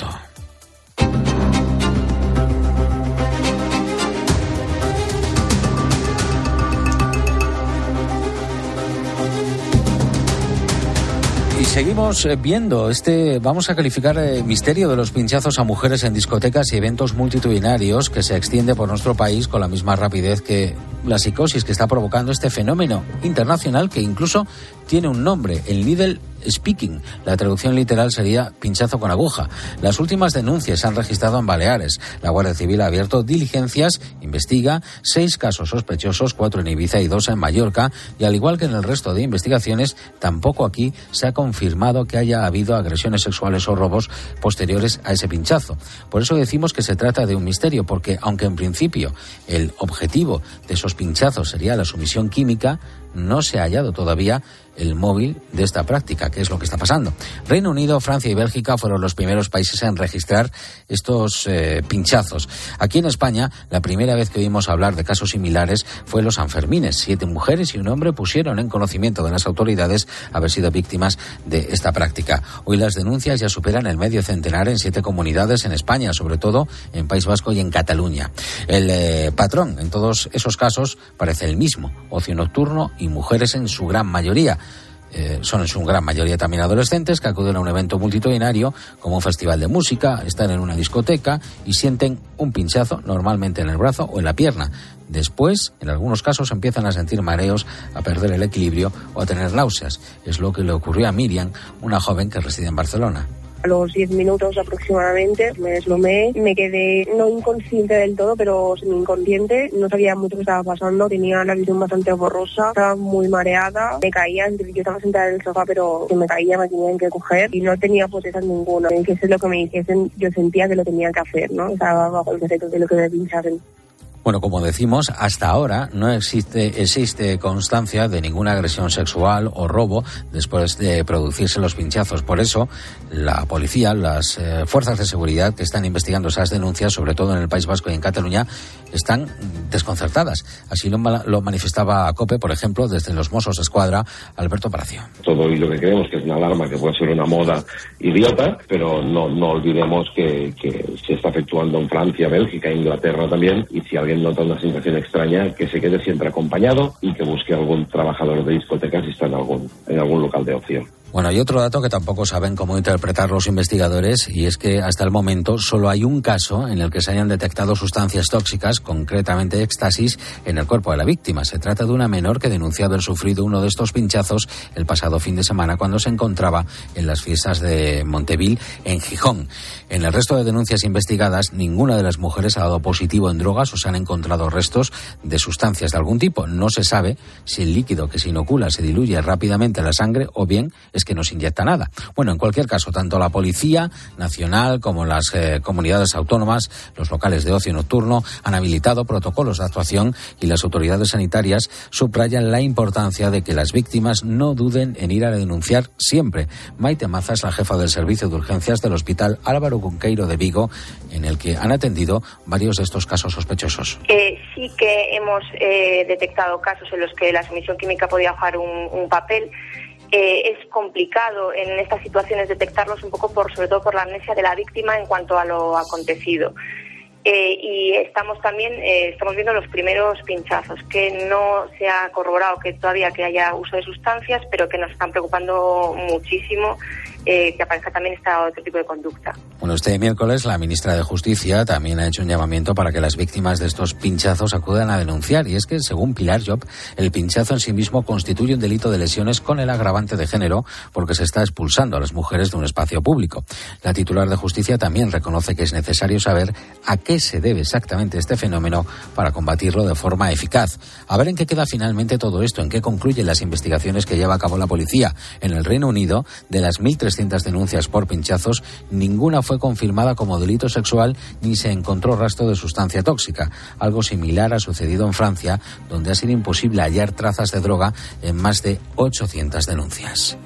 Y seguimos viendo vamos a calificar misterio de los pinchazos a mujeres en discotecas y eventos multitudinarios, que se extiende por nuestro país con la misma rapidez que la psicosis que está provocando este fenómeno internacional, que incluso tiene un nombre, el needle speaking. La traducción literal sería pinchazo con aguja. Las últimas denuncias se han registrado en Baleares. La Guardia Civil ha abierto diligencias, investiga 6 casos sospechosos, 4 en Ibiza y 2 en Mallorca, y al igual que en el resto de investigaciones, tampoco aquí se ha confirmado que haya habido agresiones sexuales o robos posteriores a ese pinchazo. Por eso decimos que se trata de un misterio, porque aunque en principio el objetivo de esos pinchazos sería la sumisión química, no se ha hallado todavía el móvil de esta práctica. ¿Qué es lo que está pasando? Reino Unido, Francia y Bélgica fueron los primeros países en registrar estos pinchazos. Aquí en España, la primera vez que oímos hablar de casos similares fue en los Sanfermines. 7 mujeres y un hombre pusieron en conocimiento de las autoridades haber sido víctimas de esta práctica. Hoy las denuncias ya superan el medio centenar en 7 comunidades en España, sobre todo en País Vasco y en Cataluña. El patrón en todos esos casos parece el mismo: ocio nocturno y mujeres en su gran mayoría. Son en su gran mayoría también adolescentes que acuden a un evento multitudinario como un festival de música, están en una discoteca y sienten un pinchazo, normalmente en el brazo o en la pierna. Después, en algunos casos, empiezan a sentir mareos, a perder el equilibrio o a tener náuseas. Es lo que le ocurrió a Miriam, una joven que reside en Barcelona. A los 10 minutos aproximadamente me deslomé, me quedé no inconsciente del todo, pero semi-inconsciente, no sabía mucho qué estaba pasando, tenía la visión bastante borrosa, estaba muy mareada, me caía, yo estaba sentada en el sofá, pero que me caía, me tenían que coger y no tenía potestad ninguna. Me dijesen lo que me dijesen, yo sentía que lo tenía que hacer, ¿no? Estaba bajo el efecto de lo que me pinchasen. Bueno, como decimos, hasta ahora no existe constancia de ninguna agresión sexual o robo después de producirse los pinchazos. Por eso, la policía, las fuerzas de seguridad que están investigando esas denuncias, sobre todo en el País Vasco y en Cataluña, están desconcertadas. Así lo manifestaba COPE, por ejemplo, desde los Mossos d'Esquadra, Alberto Palacio. Todo y lo que creemos que es una alarma, que puede ser una moda idiota, pero no olvidemos que se está efectuando en Francia, Bélgica e Inglaterra también, y si alguien nota una sensación extraña, que se quede siempre acompañado y que busque algún trabajador de discoteca si está en algún local de ocio. Bueno, hay otro dato que tampoco saben cómo interpretar los investigadores, y es que hasta el momento solo hay un caso en el que se hayan detectado sustancias tóxicas, concretamente éxtasis, en el cuerpo de la víctima. Se trata de una menor que denunció haber sufrido uno de estos pinchazos el pasado fin de semana cuando se encontraba en las fiestas de Monteville, en Gijón. En el resto de denuncias investigadas, ninguna de las mujeres ha dado positivo en drogas o se han encontrado restos de sustancias de algún tipo. No se sabe si el líquido que se inocula se diluye rápidamente en la sangre o bien es que no se inyecta nada. Bueno, en cualquier caso, tanto la Policía Nacional como las comunidades autónomas, los locales de ocio nocturno, han habilitado protocolos de actuación y las autoridades sanitarias subrayan la importancia de que las víctimas no duden en ir a denunciar siempre. Maite Maza es la jefa del servicio de urgencias del Hospital Álvaro Cunqueiro de Vigo, en el que han atendido varios de estos casos sospechosos. Sí que hemos detectado casos en los que la sumisión química podía jugar un papel. Es complicado en estas situaciones detectarlos un poco sobre todo por la amnesia de la víctima en cuanto a lo acontecido. Y estamos viendo los primeros pinchazos, que no se ha corroborado que todavía que haya uso de sustancias, pero que nos están preocupando muchísimo que aparezca también otro tipo de conducta. Bueno, este miércoles la ministra de Justicia también ha hecho un llamamiento para que las víctimas de estos pinchazos acudan a denunciar, y es que, según Pilar Job, el pinchazo en sí mismo constituye un delito de lesiones con el agravante de género porque se está expulsando a las mujeres de un espacio público. La titular de Justicia también reconoce que es necesario saber a qué se debe exactamente este fenómeno para combatirlo de forma eficaz. A ver en qué queda finalmente todo esto, en qué concluyen las investigaciones que lleva a cabo la policía. En el Reino Unido, de las 1.300 denuncias por pinchazos, ninguna fue confirmada como delito sexual ni se encontró rastro de sustancia tóxica. Algo similar ha sucedido en Francia, donde ha sido imposible hallar trazas de droga en más de 800 denuncias.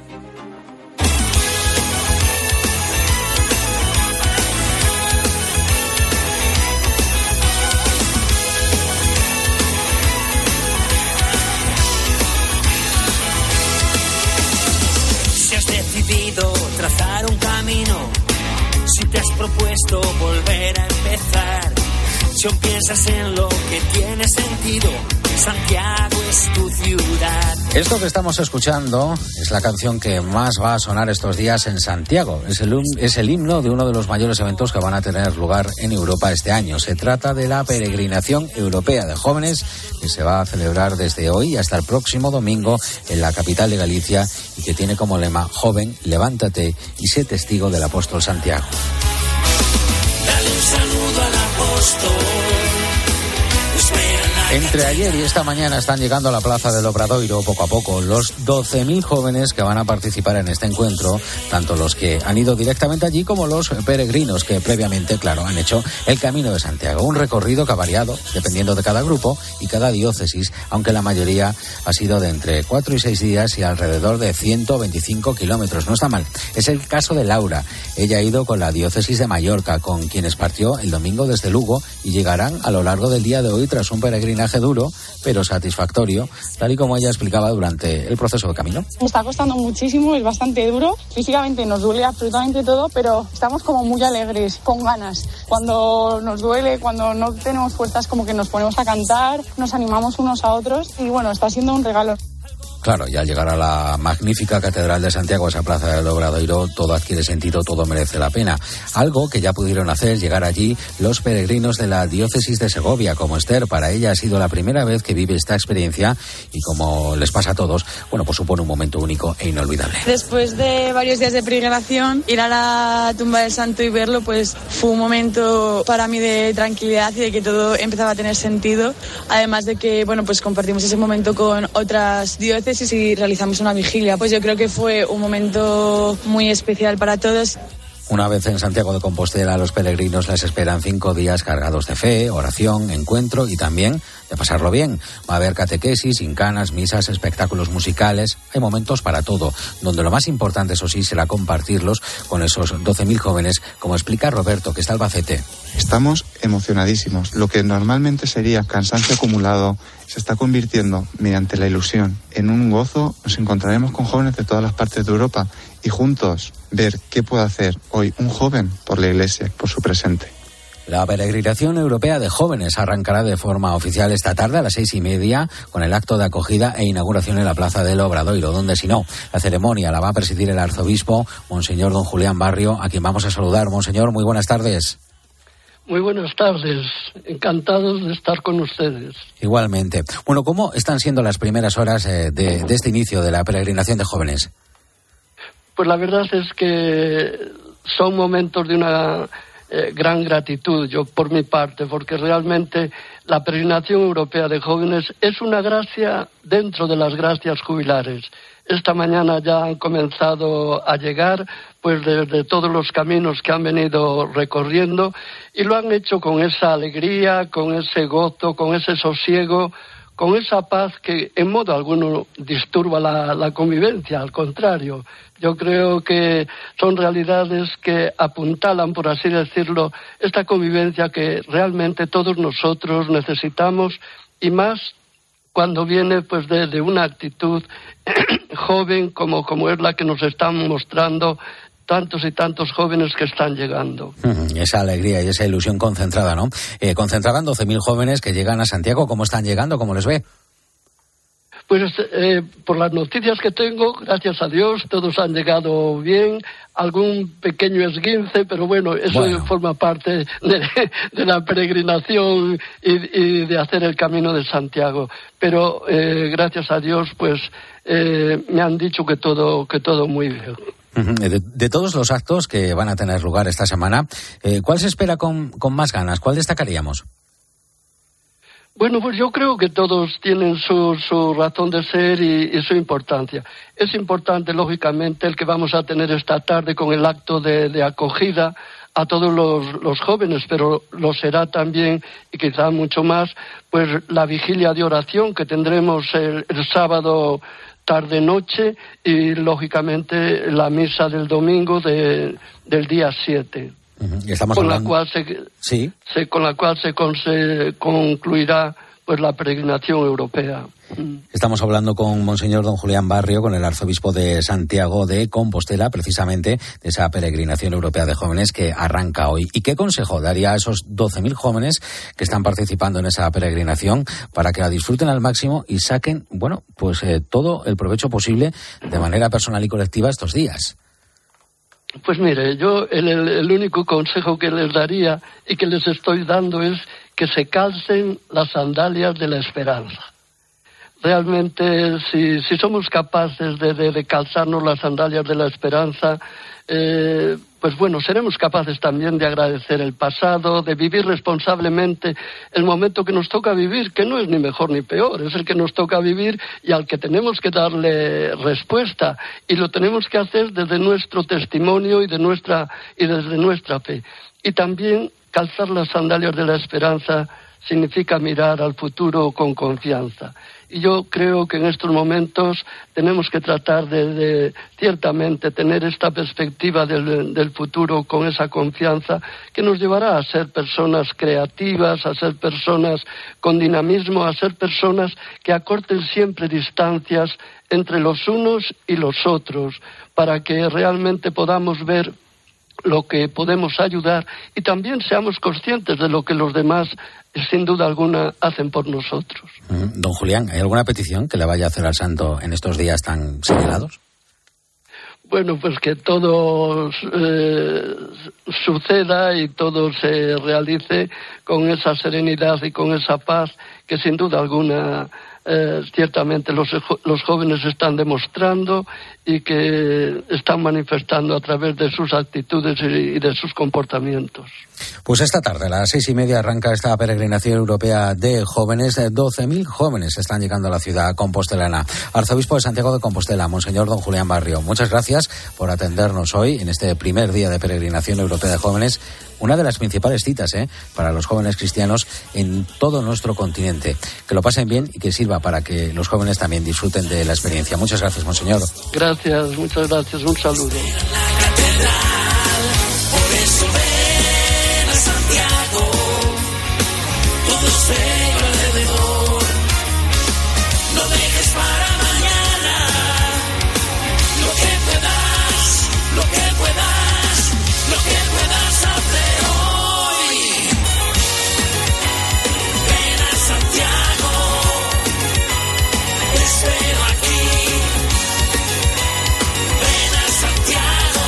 Trazar un camino, si te has propuesto volver a empezar, si aún piensas en lo que tiene sentido, Santiago es tu ciudad. Esto que estamos escuchando es la canción que más va a sonar estos días en Santiago. Es el himno de uno de los mayores eventos que van a tener lugar en Europa este año. Se trata de la peregrinación europea de jóvenes que se va a celebrar desde hoy hasta el próximo domingo en la capital de Galicia y que tiene como lema: joven, levántate y sé testigo del apóstol Santiago. Dale un saludo al apóstol, espera Entre ayer y esta mañana están llegando a la Plaza del Obradoiro poco a poco los 12.000 jóvenes que van a participar en este encuentro, tanto los que han ido directamente allí como los peregrinos que previamente, claro, han hecho el Camino de Santiago. Un recorrido que ha variado dependiendo de cada grupo y cada diócesis, aunque la mayoría ha sido de entre 4 y 6 días y alrededor de 125 kilómetros. No está mal. Es el caso de Laura. Ella ha ido con la diócesis de Mallorca, con quienes partió el domingo desde Lugo y llegarán a lo largo del día de hoy tras un peregrinaje duro, pero satisfactorio, tal y como ella explicaba durante el proceso de camino. Me está costando muchísimo, es bastante duro. Físicamente nos duele absolutamente todo, pero estamos como muy alegres, con ganas. Cuando nos duele, cuando no tenemos fuerzas, como que nos ponemos a cantar, nos animamos unos a otros y bueno, está siendo un regalo. Claro, y al llegar a la magnífica Catedral de Santiago, esa Plaza del Obradoiro, todo adquiere sentido, todo merece la pena. Algo que ya pudieron hacer, llegar allí los peregrinos de la diócesis de Segovia, como Esther. Para ella ha sido la primera vez que vive esta experiencia y, como les pasa a todos, bueno, pues supone un momento único e inolvidable. Después de varios días de peregrinación, ir a la tumba del santo y verlo, pues fue un momento para mí de tranquilidad y de que todo empezaba a tener sentido. Además de que, bueno, pues compartimos ese momento con otras diócesis y realizamos una vigilia. Pues yo creo que fue un momento muy especial para todos. Una vez en Santiago de Compostela, los peregrinos les esperan 5 días cargados de fe, oración, encuentro y también de pasarlo bien. Va a haber catequesis, gincanas, misas, espectáculos musicales. Hay momentos para todo, donde lo más importante, eso sí, será compartirlos con esos 12.000 jóvenes, como explica Roberto, que está en Albacete. Estamos emocionadísimos. Lo que normalmente sería cansancio acumulado se está convirtiendo, mediante la ilusión, en un gozo. Nos encontraremos con jóvenes de todas las partes de Europa y juntos ver qué puede hacer hoy un joven por la Iglesia, por su presente. La peregrinación europea de jóvenes arrancará de forma oficial esta tarde a las 6:30 con el acto de acogida e inauguración en la Plaza del Obradoiro, donde si no, la ceremonia la va a presidir el arzobispo, Monseñor don Julián Barrio, a quien vamos a saludar. Monseñor, muy buenas tardes. Muy buenas tardes, encantados de estar con ustedes. Igualmente. Bueno, ¿cómo están siendo las primeras horas de este inicio de la peregrinación de jóvenes? Pues la verdad es que son momentos de una gran gratitud, yo por mi parte, porque realmente la peregrinación europea de jóvenes es una gracia dentro de las gracias jubilares. Esta mañana ya han comenzado a llegar, pues desde todos los caminos que han venido recorriendo, y lo han hecho con esa alegría, con ese gozo, con ese sosiego, con esa paz que en modo alguno disturba la convivencia, al contrario. Yo creo que son realidades que apuntalan, por así decirlo, esta convivencia que realmente todos nosotros necesitamos, y más cuando viene pues de una actitud joven como es la que nos están mostrando tantos y tantos jóvenes que están llegando. Esa alegría y esa ilusión concentrada, ¿no? Concentraban 12.000 jóvenes que llegan a Santiago. ¿Cómo están llegando? ¿Cómo les ve? Pues por las noticias que tengo, gracias a Dios, todos han llegado bien. Algún pequeño esguince, pero bueno, eso forma parte de la peregrinación y de hacer el Camino de Santiago. Pero gracias a Dios, pues me han dicho que todo muy bien. De todos los actos que van a tener lugar esta semana, ¿cuál se espera con más ganas? ¿Cuál destacaríamos? Bueno, pues yo creo que todos tienen su razón de ser y su importancia. Es importante, lógicamente, el que vamos a tener esta tarde con el acto de acogida a todos los jóvenes, pero lo será también, y quizá mucho más, pues la vigilia de oración que tendremos el sábado tarde-noche y, lógicamente, la misa del domingo del día 7. Con la cual se concluirá pues la peregrinación europea. Estamos hablando con Monseñor don Julián Barrio, con el arzobispo de Santiago de Compostela, precisamente de esa peregrinación europea de jóvenes que arranca hoy. ¿Y qué consejo daría a esos 12.000 jóvenes que están participando en esa peregrinación para que la disfruten al máximo y saquen, bueno, pues todo el provecho posible de manera personal y colectiva estos días? Pues mire, yo el único consejo que les daría y que les estoy dando es que se calcen las sandalias de la esperanza. Realmente, si somos capaces de calzarnos las sandalias de la esperanza, pues bueno, seremos capaces también de agradecer el pasado, de vivir responsablemente el momento que nos toca vivir, que no es ni mejor ni peor, es el que nos toca vivir y al que tenemos que darle respuesta, y lo tenemos que hacer desde nuestro testimonio y desde nuestra fe. Y también calzar las sandalias de la esperanza significa mirar al futuro con confianza. Y yo creo que en estos momentos tenemos que tratar de ciertamente tener esta perspectiva del futuro con esa confianza que nos llevará a ser personas creativas, a ser personas con dinamismo, a ser personas que acorten siempre distancias entre los unos y los otros, para que realmente podamos ver lo que podemos ayudar y también seamos conscientes de lo que los demás, sin duda alguna, hacen por nosotros. Don Julián, ¿hay alguna petición que le vaya a hacer al santo en estos días tan señalados? Bueno, pues que todo suceda y todo se realice con esa serenidad y con esa paz que sin duda alguna ciertamente los jóvenes están demostrando y que están manifestando a través de sus actitudes y de sus comportamientos. Pues esta tarde, a las 6:30, arranca esta peregrinación europea de jóvenes. 12.000 jóvenes están llegando a la ciudad compostelana. Arzobispo de Santiago de Compostela, Monseñor don Julián Barrio, muchas gracias por atendernos hoy en este primer día de peregrinación europea de jóvenes. Una de las principales citas para los jóvenes cristianos en todo nuestro continente. Que lo pasen bien y que sirva para que los jóvenes también disfruten de la experiencia. Muchas gracias, Monseñor. Gracias, muchas gracias. Un saludo. Por eso ven a Santiago, todos ven alrededor. No dejes para mañana lo que puedas, lo que puedas, lo que puedas hacer hoy. Ven a Santiago, te espero aquí. Ven a Santiago.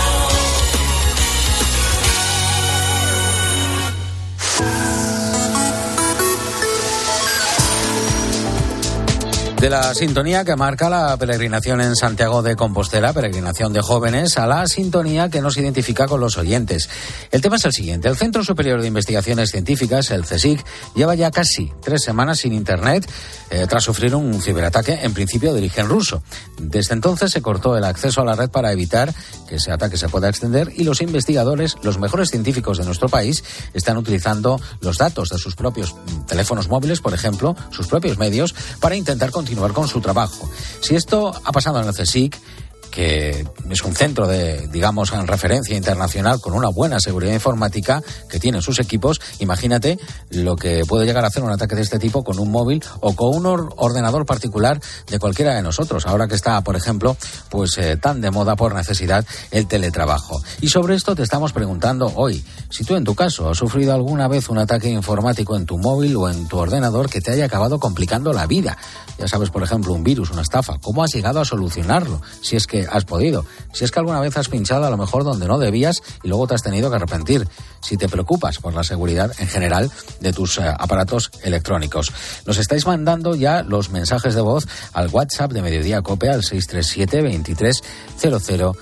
De la sintonía que marca la peregrinación en Santiago de Compostela, peregrinación de jóvenes, a la sintonía que nos identifica con los oyentes. El tema es el siguiente. El Centro Superior de Investigaciones Científicas, el CSIC, lleva ya casi 3 semanas sin Internet tras sufrir un ciberataque, en principio de origen ruso. Desde entonces se cortó el acceso a la red para evitar que ese ataque se pueda extender y los investigadores, los mejores científicos de nuestro país, están utilizando los datos de sus propios teléfonos móviles, por ejemplo, sus propios medios, para intentar continuar con su trabajo. Si esto ha pasado en el CSIC, que es un centro de, digamos, en referencia internacional con una buena seguridad informática que tienen sus equipos, imagínate lo que puede llegar a hacer un ataque de este tipo con un móvil o con un ordenador particular de cualquiera de nosotros, ahora que está, por ejemplo, pues tan de moda por necesidad el teletrabajo. Y sobre esto te estamos preguntando hoy, si tú en tu caso has sufrido alguna vez un ataque informático en tu móvil o en tu ordenador que te haya acabado complicando la vida. Ya sabes, por ejemplo, un virus, una estafa, ¿cómo has llegado a solucionarlo? Si es que has podido. Si es que alguna vez has pinchado a lo mejor donde no debías y luego te has tenido que arrepentir. Si te preocupas por la seguridad en general de tus aparatos electrónicos. Nos estáis mandando ya los mensajes de voz al WhatsApp de Mediodía COPE al 637 23 0000.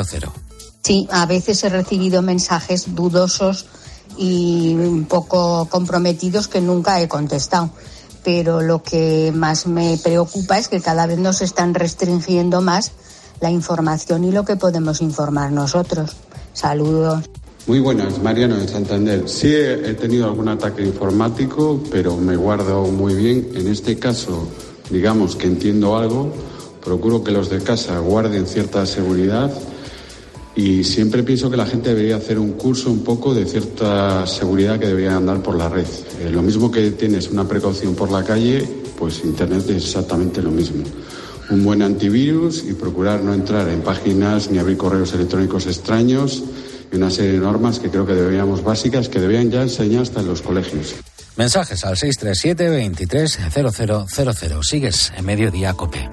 Sí, a veces he recibido mensajes dudosos y un poco comprometidos que nunca he contestado. Pero lo que más me preocupa es que cada vez nos están restringiendo más la información y lo que podemos informar nosotros. Saludos. Muy buenas, Mariano de Santander. Sí he tenido algún ataque informático, pero me guardo muy bien. En este caso, digamos que entiendo algo, procuro que los de casa guarden cierta seguridad y siempre pienso que la gente debería hacer un curso un poco de cierta seguridad que debería andar por la red. Lo mismo que tienes una precaución por la calle, pues Internet es exactamente lo mismo. Un buen antivirus y procurar no entrar en páginas ni abrir correos electrónicos extraños y una serie de normas que creo que deberíamos básicas, que deberían ya enseñar hasta en los colegios. Mensajes al 637 23 0000. Sigues en Mediodía COPE.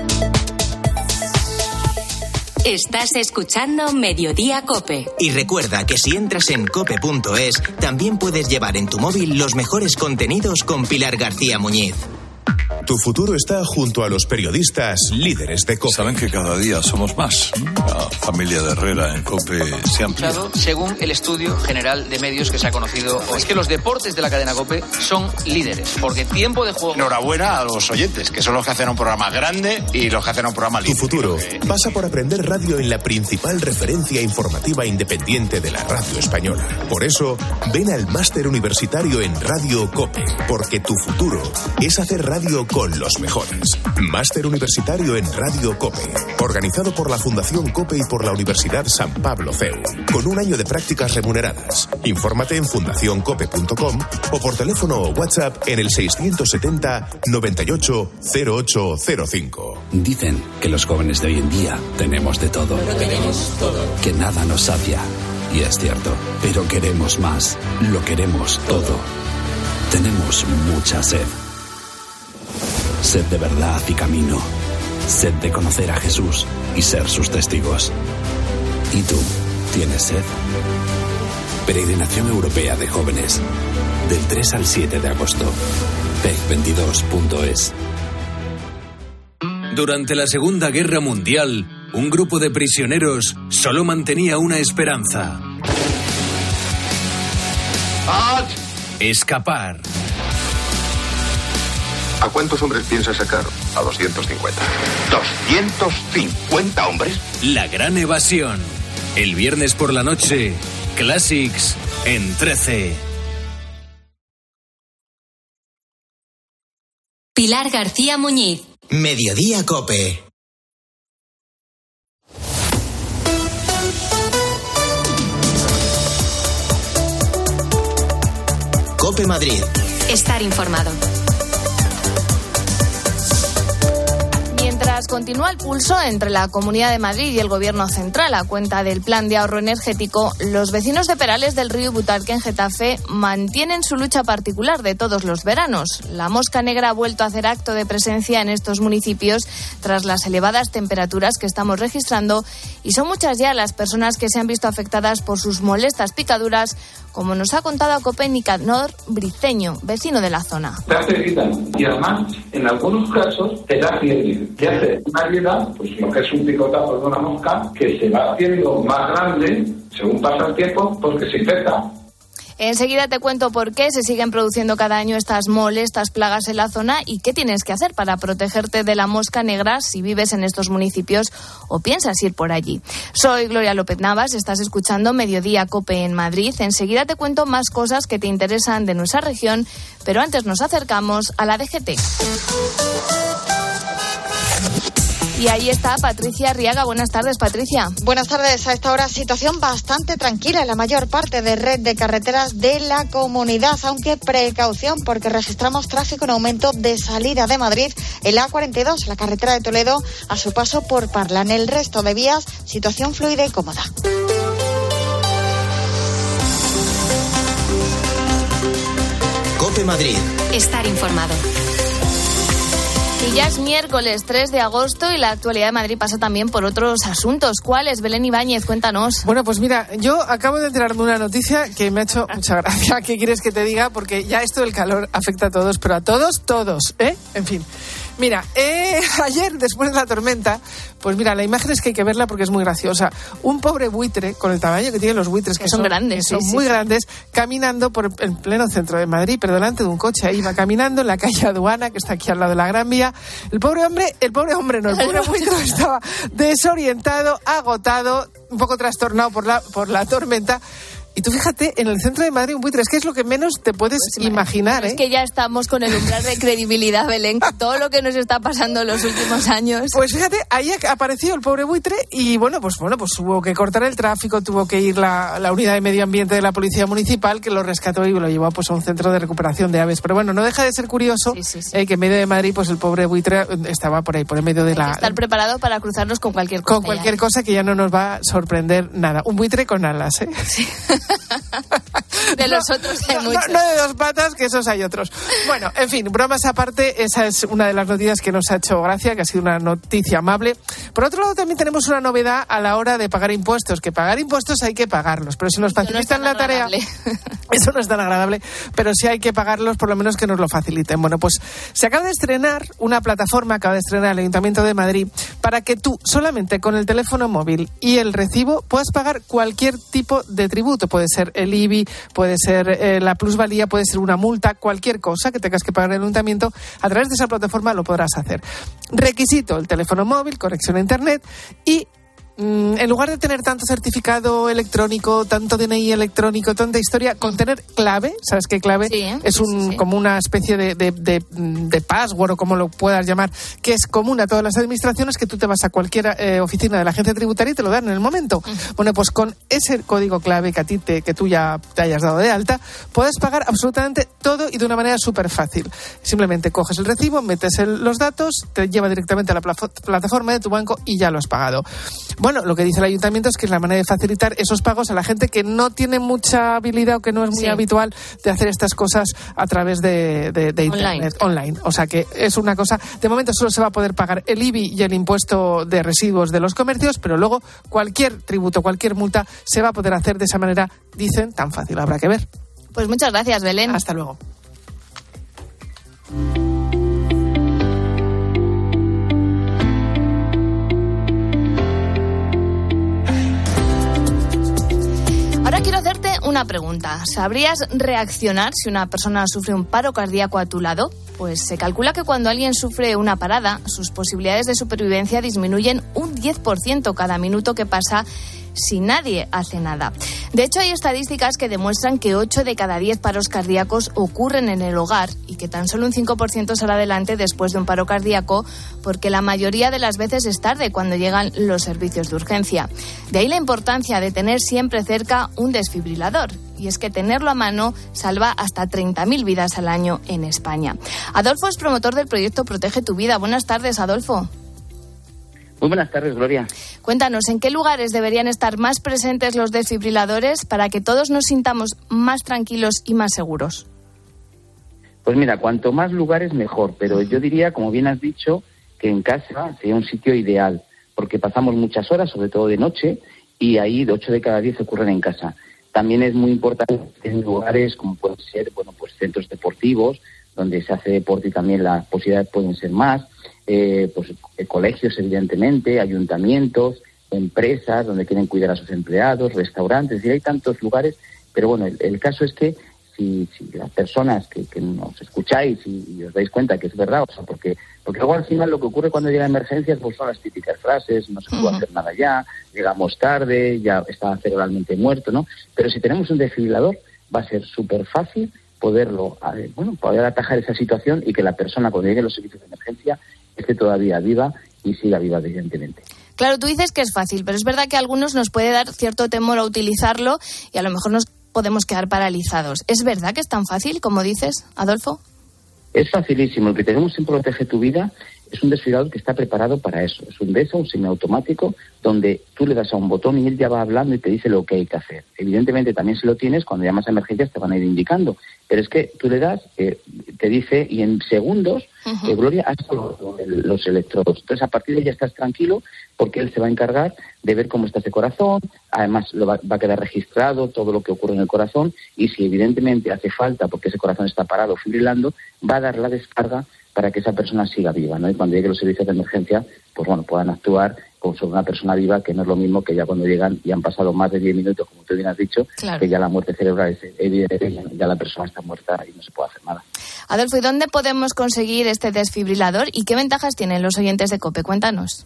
Estás escuchando Mediodía COPE. Y recuerda que si entras en cope.es, también puedes llevar en tu móvil los mejores contenidos con Pilar García Muñiz. Tu futuro está junto a los periodistas líderes de COPE. Saben que cada día somos más. La familia de Herrera en COPE se ha ampliado. Según el estudio general de medios que se ha conocido, es que los deportes de la cadena COPE son líderes, porque tiempo de juego... Enhorabuena a los oyentes, que son los que hacen un programa grande y los que hacen un programa líder. Tu futuro pasa por aprender radio en la principal referencia informativa independiente de la radio española. Por eso, ven al máster universitario en Radio COPE, porque tu futuro es hacer radio con los mejores. Máster universitario en Radio COPE, organizado por la Fundación COPE y por la Universidad San Pablo CEU, con un año de prácticas remuneradas. Infórmate en fundacioncope.com o por teléfono o WhatsApp en el 670 98 0805. Dicen que los jóvenes de hoy en día tenemos de todo. Pero tenemos todo. Que nada nos sacia. Y es cierto, pero queremos más. Lo queremos todo. Tenemos mucha sed. Sed de verdad y camino. Sed de conocer a Jesús y ser sus testigos. ¿Y tú, tienes sed? Peregrinación Europea de Jóvenes. Del 3 al 7 de agosto. PEG22.es. Durante la Segunda Guerra Mundial, un grupo de prisioneros solo mantenía una esperanza. Escapar. ¿A cuántos hombres piensa sacar? A 250. ¿250 hombres? La gran evasión. El viernes por la noche, Classics en 13. Pilar García Muñiz. Mediodía COPE. COPE Madrid. Estar informado. Mientras continúa el pulso entre la Comunidad de Madrid y el Gobierno central a cuenta del plan de ahorro energético, los vecinos de Perales del Río Butarque en Getafe mantienen su lucha particular de todos los veranos. La mosca negra ha vuelto a hacer acto de presencia en estos municipios tras las elevadas temperaturas que estamos registrando, y son muchas ya las personas que se han visto afectadas por sus molestas picaduras, como nos ha contado a COPE Nicanor Briceño, vecino de la zona. Te irritan y además, en algunos casos, te da fiebre. Te hace una herida, pues lo que es un picotazo de una mosca, que se va haciendo más grande según pasa el tiempo, porque se infecta. Enseguida te cuento por qué se siguen produciendo cada año estas molestas plagas en la zona y qué tienes que hacer para protegerte de la mosca negra si vives en estos municipios o piensas ir por allí. Soy Gloria López Navas, estás escuchando Mediodía COPE en Madrid. Enseguida te cuento más cosas que te interesan de nuestra región, pero antes nos acercamos a la DGT. Y ahí está Patricia Arriaga. Buenas tardes, Patricia. Buenas tardes. A esta hora situación bastante tranquila en la mayor parte de red de carreteras de la comunidad, aunque precaución porque registramos tráfico en aumento de salida de Madrid en la A42, la carretera de Toledo, a su paso por Parla. En el resto de vías, situación fluida y cómoda. COPE Madrid. Estar informado. Y ya es miércoles 3 de agosto y la actualidad de Madrid pasa también por otros asuntos. ¿Cuáles? Belén Ibáñez, cuéntanos. Bueno, pues mira, yo acabo de enterarme de una noticia que me ha hecho mucha gracia. ¿Qué quieres que te diga? Porque ya esto del calor afecta a todos, pero a todos, ¿eh? En fin. Mira, ayer, después de la tormenta, pues mira, la imagen es que hay que verla porque es muy graciosa. Un pobre buitre, con el tamaño que tienen los buitres, que son grandes, que son muy grandes, caminando por el pleno centro de Madrid, pero delante de un coche. Ahí va caminando en la calle Aduana, que está aquí al lado de la Gran Vía. El pobre buitre estaba desorientado, agotado, un poco trastornado por la tormenta. Y tú fíjate, en el centro de Madrid un buitre, es que es lo que menos te puedes imaginar, ¿eh? Es que ya estamos con el umbral de credibilidad, Belén, con todo lo que nos está pasando en los últimos años. Pues fíjate, ahí apareció el pobre buitre y bueno, pues hubo que cortar el tráfico, tuvo que ir la unidad de medio ambiente de la Policía Municipal, que lo rescató y lo llevó pues a un centro de recuperación de aves. Pero bueno, no deja de ser curioso que en medio de Madrid, pues el pobre buitre estaba por ahí, por el medio de la... Estar preparado para cruzarnos con cualquier cosa. Con cualquier cosa que ya no nos va a sorprender nada. Un buitre con alas, ¿eh? Sí. De los otros hay muchos. No de 2 patas, que esos hay otros. Bueno, en fin, bromas aparte, esa es una de las noticias que nos ha hecho gracia, que ha sido una noticia amable. Por otro lado, también tenemos una novedad a la hora de pagar impuestos, que pagar impuestos hay que pagarlos, pero si nos facilitan la tarea, eso no es tan agradable, pero si hay que pagarlos, por lo menos que nos lo faciliten. Bueno, pues se acaba de estrenar una plataforma, acaba de estrenar el Ayuntamiento de Madrid, para que tú, solamente con el teléfono móvil y el recibo, puedas pagar cualquier tipo de tributo. Puede ser el IBI, puede ser la plusvalía, puede ser una multa, cualquier cosa que tengas que pagar en el Ayuntamiento, a través de esa plataforma lo podrás hacer. Requisito: el teléfono móvil, conexión a Internet y en lugar de tener tanto certificado electrónico, tanto DNI electrónico, tanta historia, con tener clave, ¿sabes qué clave? Sí, es como una especie de password, o como lo puedas llamar, que es común a todas las administraciones, que tú te vas a cualquier oficina de la agencia tributaria y te lo dan en el momento. Bueno, pues con ese código clave que tú ya te hayas dado de alta, puedes pagar absolutamente todo y de una manera súper fácil. Simplemente coges el recibo, metes los datos, te lleva directamente a la plataforma de tu banco y ya lo has pagado. Bueno, lo que dice el Ayuntamiento es que es la manera de facilitar esos pagos a la gente que no tiene mucha habilidad o que no es muy habitual de hacer estas cosas a través de Internet, online. O sea que es una cosa, de momento solo se va a poder pagar el IBI y el impuesto de residuos de los comercios, pero luego cualquier tributo, cualquier multa se va a poder hacer de esa manera, dicen, tan fácil. Habrá que ver. Pues muchas gracias, Belén. Hasta luego. Ahora quiero hacerte una pregunta. ¿Sabrías reaccionar si una persona sufre un paro cardíaco a tu lado? Pues se calcula que cuando alguien sufre una parada, sus posibilidades de supervivencia disminuyen un 10% cada minuto que pasa si nadie hace nada. De hecho, hay estadísticas que demuestran que 8 de cada 10 paros cardíacos ocurren en el hogar y que tan solo un 5% sale adelante después de un paro cardíaco, porque la mayoría de las veces es tarde cuando llegan los servicios de urgencia. De ahí la importancia de tener siempre cerca un desfibrilador. Y es que tenerlo a mano salva hasta 30.000 vidas al año en España. Adolfo es promotor del proyecto Protege tu Vida. Buenas tardes, Adolfo. Muy buenas tardes, Gloria. Cuéntanos, ¿en qué lugares deberían estar más presentes los desfibriladores para que todos nos sintamos más tranquilos y más seguros? Pues mira, cuanto más lugares mejor, pero yo diría, como bien has dicho, que en casa sería un sitio ideal, porque pasamos muchas horas, sobre todo de noche, y ahí 8 de cada 10 ocurren en casa. También es muy importante en lugares como pueden ser, bueno, pues centros deportivos, donde se hace deporte y también las posibilidades pueden ser más, pues colegios, evidentemente, ayuntamientos, empresas donde quieren cuidar a sus empleados, restaurantes, es decir, hay tantos lugares, pero bueno, el caso es que si las personas que nos escucháis y os dais cuenta que es verdad, o sea, porque luego al final lo que ocurre cuando llegan emergencias pues son las típicas frases, no se puede hacer nada ya, llegamos tarde, ya está cerebralmente muerto, ¿no? Pero si tenemos un desfibrilador va a ser súper fácil poder atajar esa situación y que la persona cuando llegue a los servicios de emergencia esté todavía viva y siga viva, evidentemente. Claro, tú dices que es fácil, pero es verdad que a algunos nos puede dar cierto temor a utilizarlo y a lo mejor nos podemos quedar paralizados. ¿Es verdad que es tan fácil como dices, Adolfo? Es facilísimo. El que tenemos en Protege tu Vida es un desfibrilador que está preparado para eso. Es un DESA, un semiautomático, donde tú le das a un botón y él ya va hablando y te dice lo que hay que hacer. Evidentemente también si lo tienes, cuando llamas a emergencias te van a ir indicando. Pero es que tú le das, te dice, y en segundos, Gloria, has los electrodos. Entonces a partir de ahí ya estás tranquilo, porque él se va a encargar de ver cómo está ese corazón. Además va a quedar registrado todo lo que ocurre en el corazón, y si evidentemente hace falta, porque ese corazón está parado, fibrilando, va a dar la descarga para que esa persona siga viva, ¿no? Y cuando lleguen los servicios de emergencia, pues bueno, puedan actuar como sobre una persona viva, que no es lo mismo que ya cuando llegan y han pasado más de 10 minutos, como tú bien has dicho, claro, que ya la muerte cerebral es evidente, ya la persona está muerta y no se puede hacer nada. Adolfo, ¿y dónde podemos conseguir este desfibrilador y qué ventajas tienen los oyentes de COPE? Cuéntanos.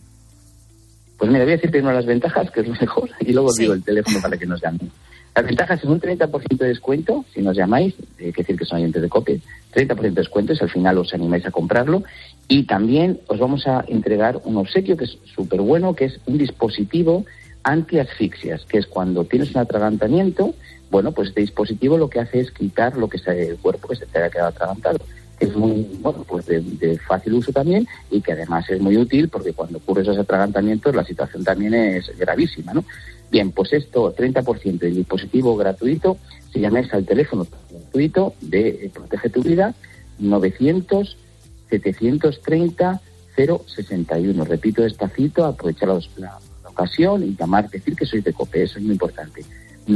Pues mira, voy a decir primero las ventajas, que es lo mejor, y luego os digo el teléfono para que nos llamen. Las ventajas es un 30% de descuento, si nos llamáis, hay que decir que son oyentes de COPE, 30% de descuento, si al final os animáis a comprarlo, y también os vamos a entregar un obsequio que es súper bueno, que es un dispositivo anti-asfixias, que es cuando tienes un atragantamiento, bueno, pues este dispositivo lo que hace es quitar lo que sea el cuerpo que se te haya quedado atragantado. que es muy, bueno, pues de fácil uso también, y que además es muy útil porque cuando ocurre esos atragantamientos la situación también es gravísima, ¿no? Bien, pues esto, 30% del dispositivo gratuito, se llamáis al teléfono gratuito de Protege tu Vida, 900-730-061. Repito despacito, aprovechar la ocasión y llamar, decir que sois de COPE, eso es muy importante.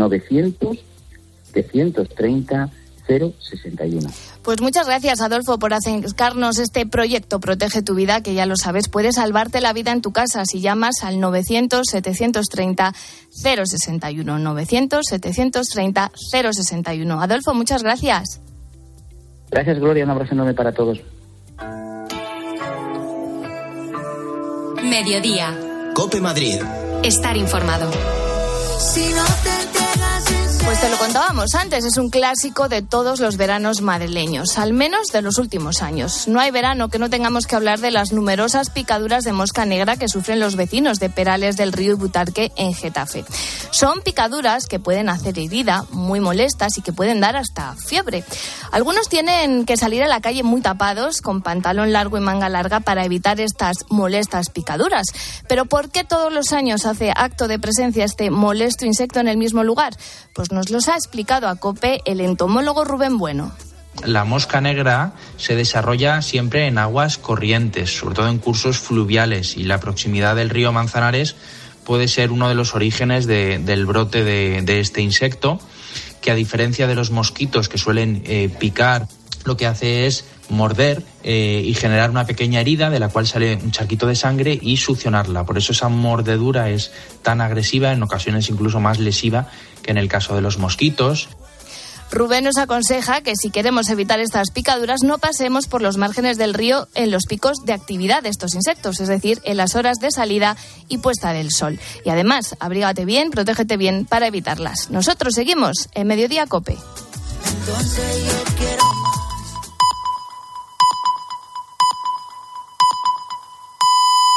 900-730-061. Pues muchas gracias, Adolfo, por acercarnos este proyecto Protege tu Vida, que ya lo sabes, puede salvarte la vida en tu casa si llamas al 900-730-061. 900-730-061. Adolfo, muchas gracias. Gracias, Gloria, un abrazo enorme para todos. Mediodía. COPE Madrid. Estar informado. Pues te lo contábamos antes, es un clásico de todos los veranos madrileños, al menos de los últimos años. No hay verano que no tengamos que hablar de las numerosas picaduras de mosca negra que sufren los vecinos de Perales del Río y Butarque en Getafe. Son picaduras que pueden hacer herida, muy molestas y que pueden dar hasta fiebre. Algunos tienen que salir a la calle muy tapados, con pantalón largo y manga larga para evitar estas molestas picaduras. Pero ¿por qué todos los años hace acto de presencia este molesto insecto en el mismo lugar? Pues nos los ha explicado a COPE el entomólogo Rubén Bueno. La mosca negra se desarrolla siempre en aguas corrientes, sobre todo en cursos fluviales, y la proximidad del río Manzanares puede ser uno de los orígenes del brote de este insecto, que a diferencia de los mosquitos que suelen picar, lo que hace es morder y generar una pequeña herida de la cual sale un charquito de sangre y succionarla. Por eso esa mordedura es tan agresiva, en ocasiones incluso más lesiva que en el caso de los mosquitos. Rubén nos aconseja que si queremos evitar estas picaduras no pasemos por los márgenes del río en los picos de actividad de estos insectos, es decir, en las horas de salida y puesta del sol. Y además, abrígate bien, protégete bien para evitarlas. Nosotros seguimos en Mediodía COPE. Entonces yo quiero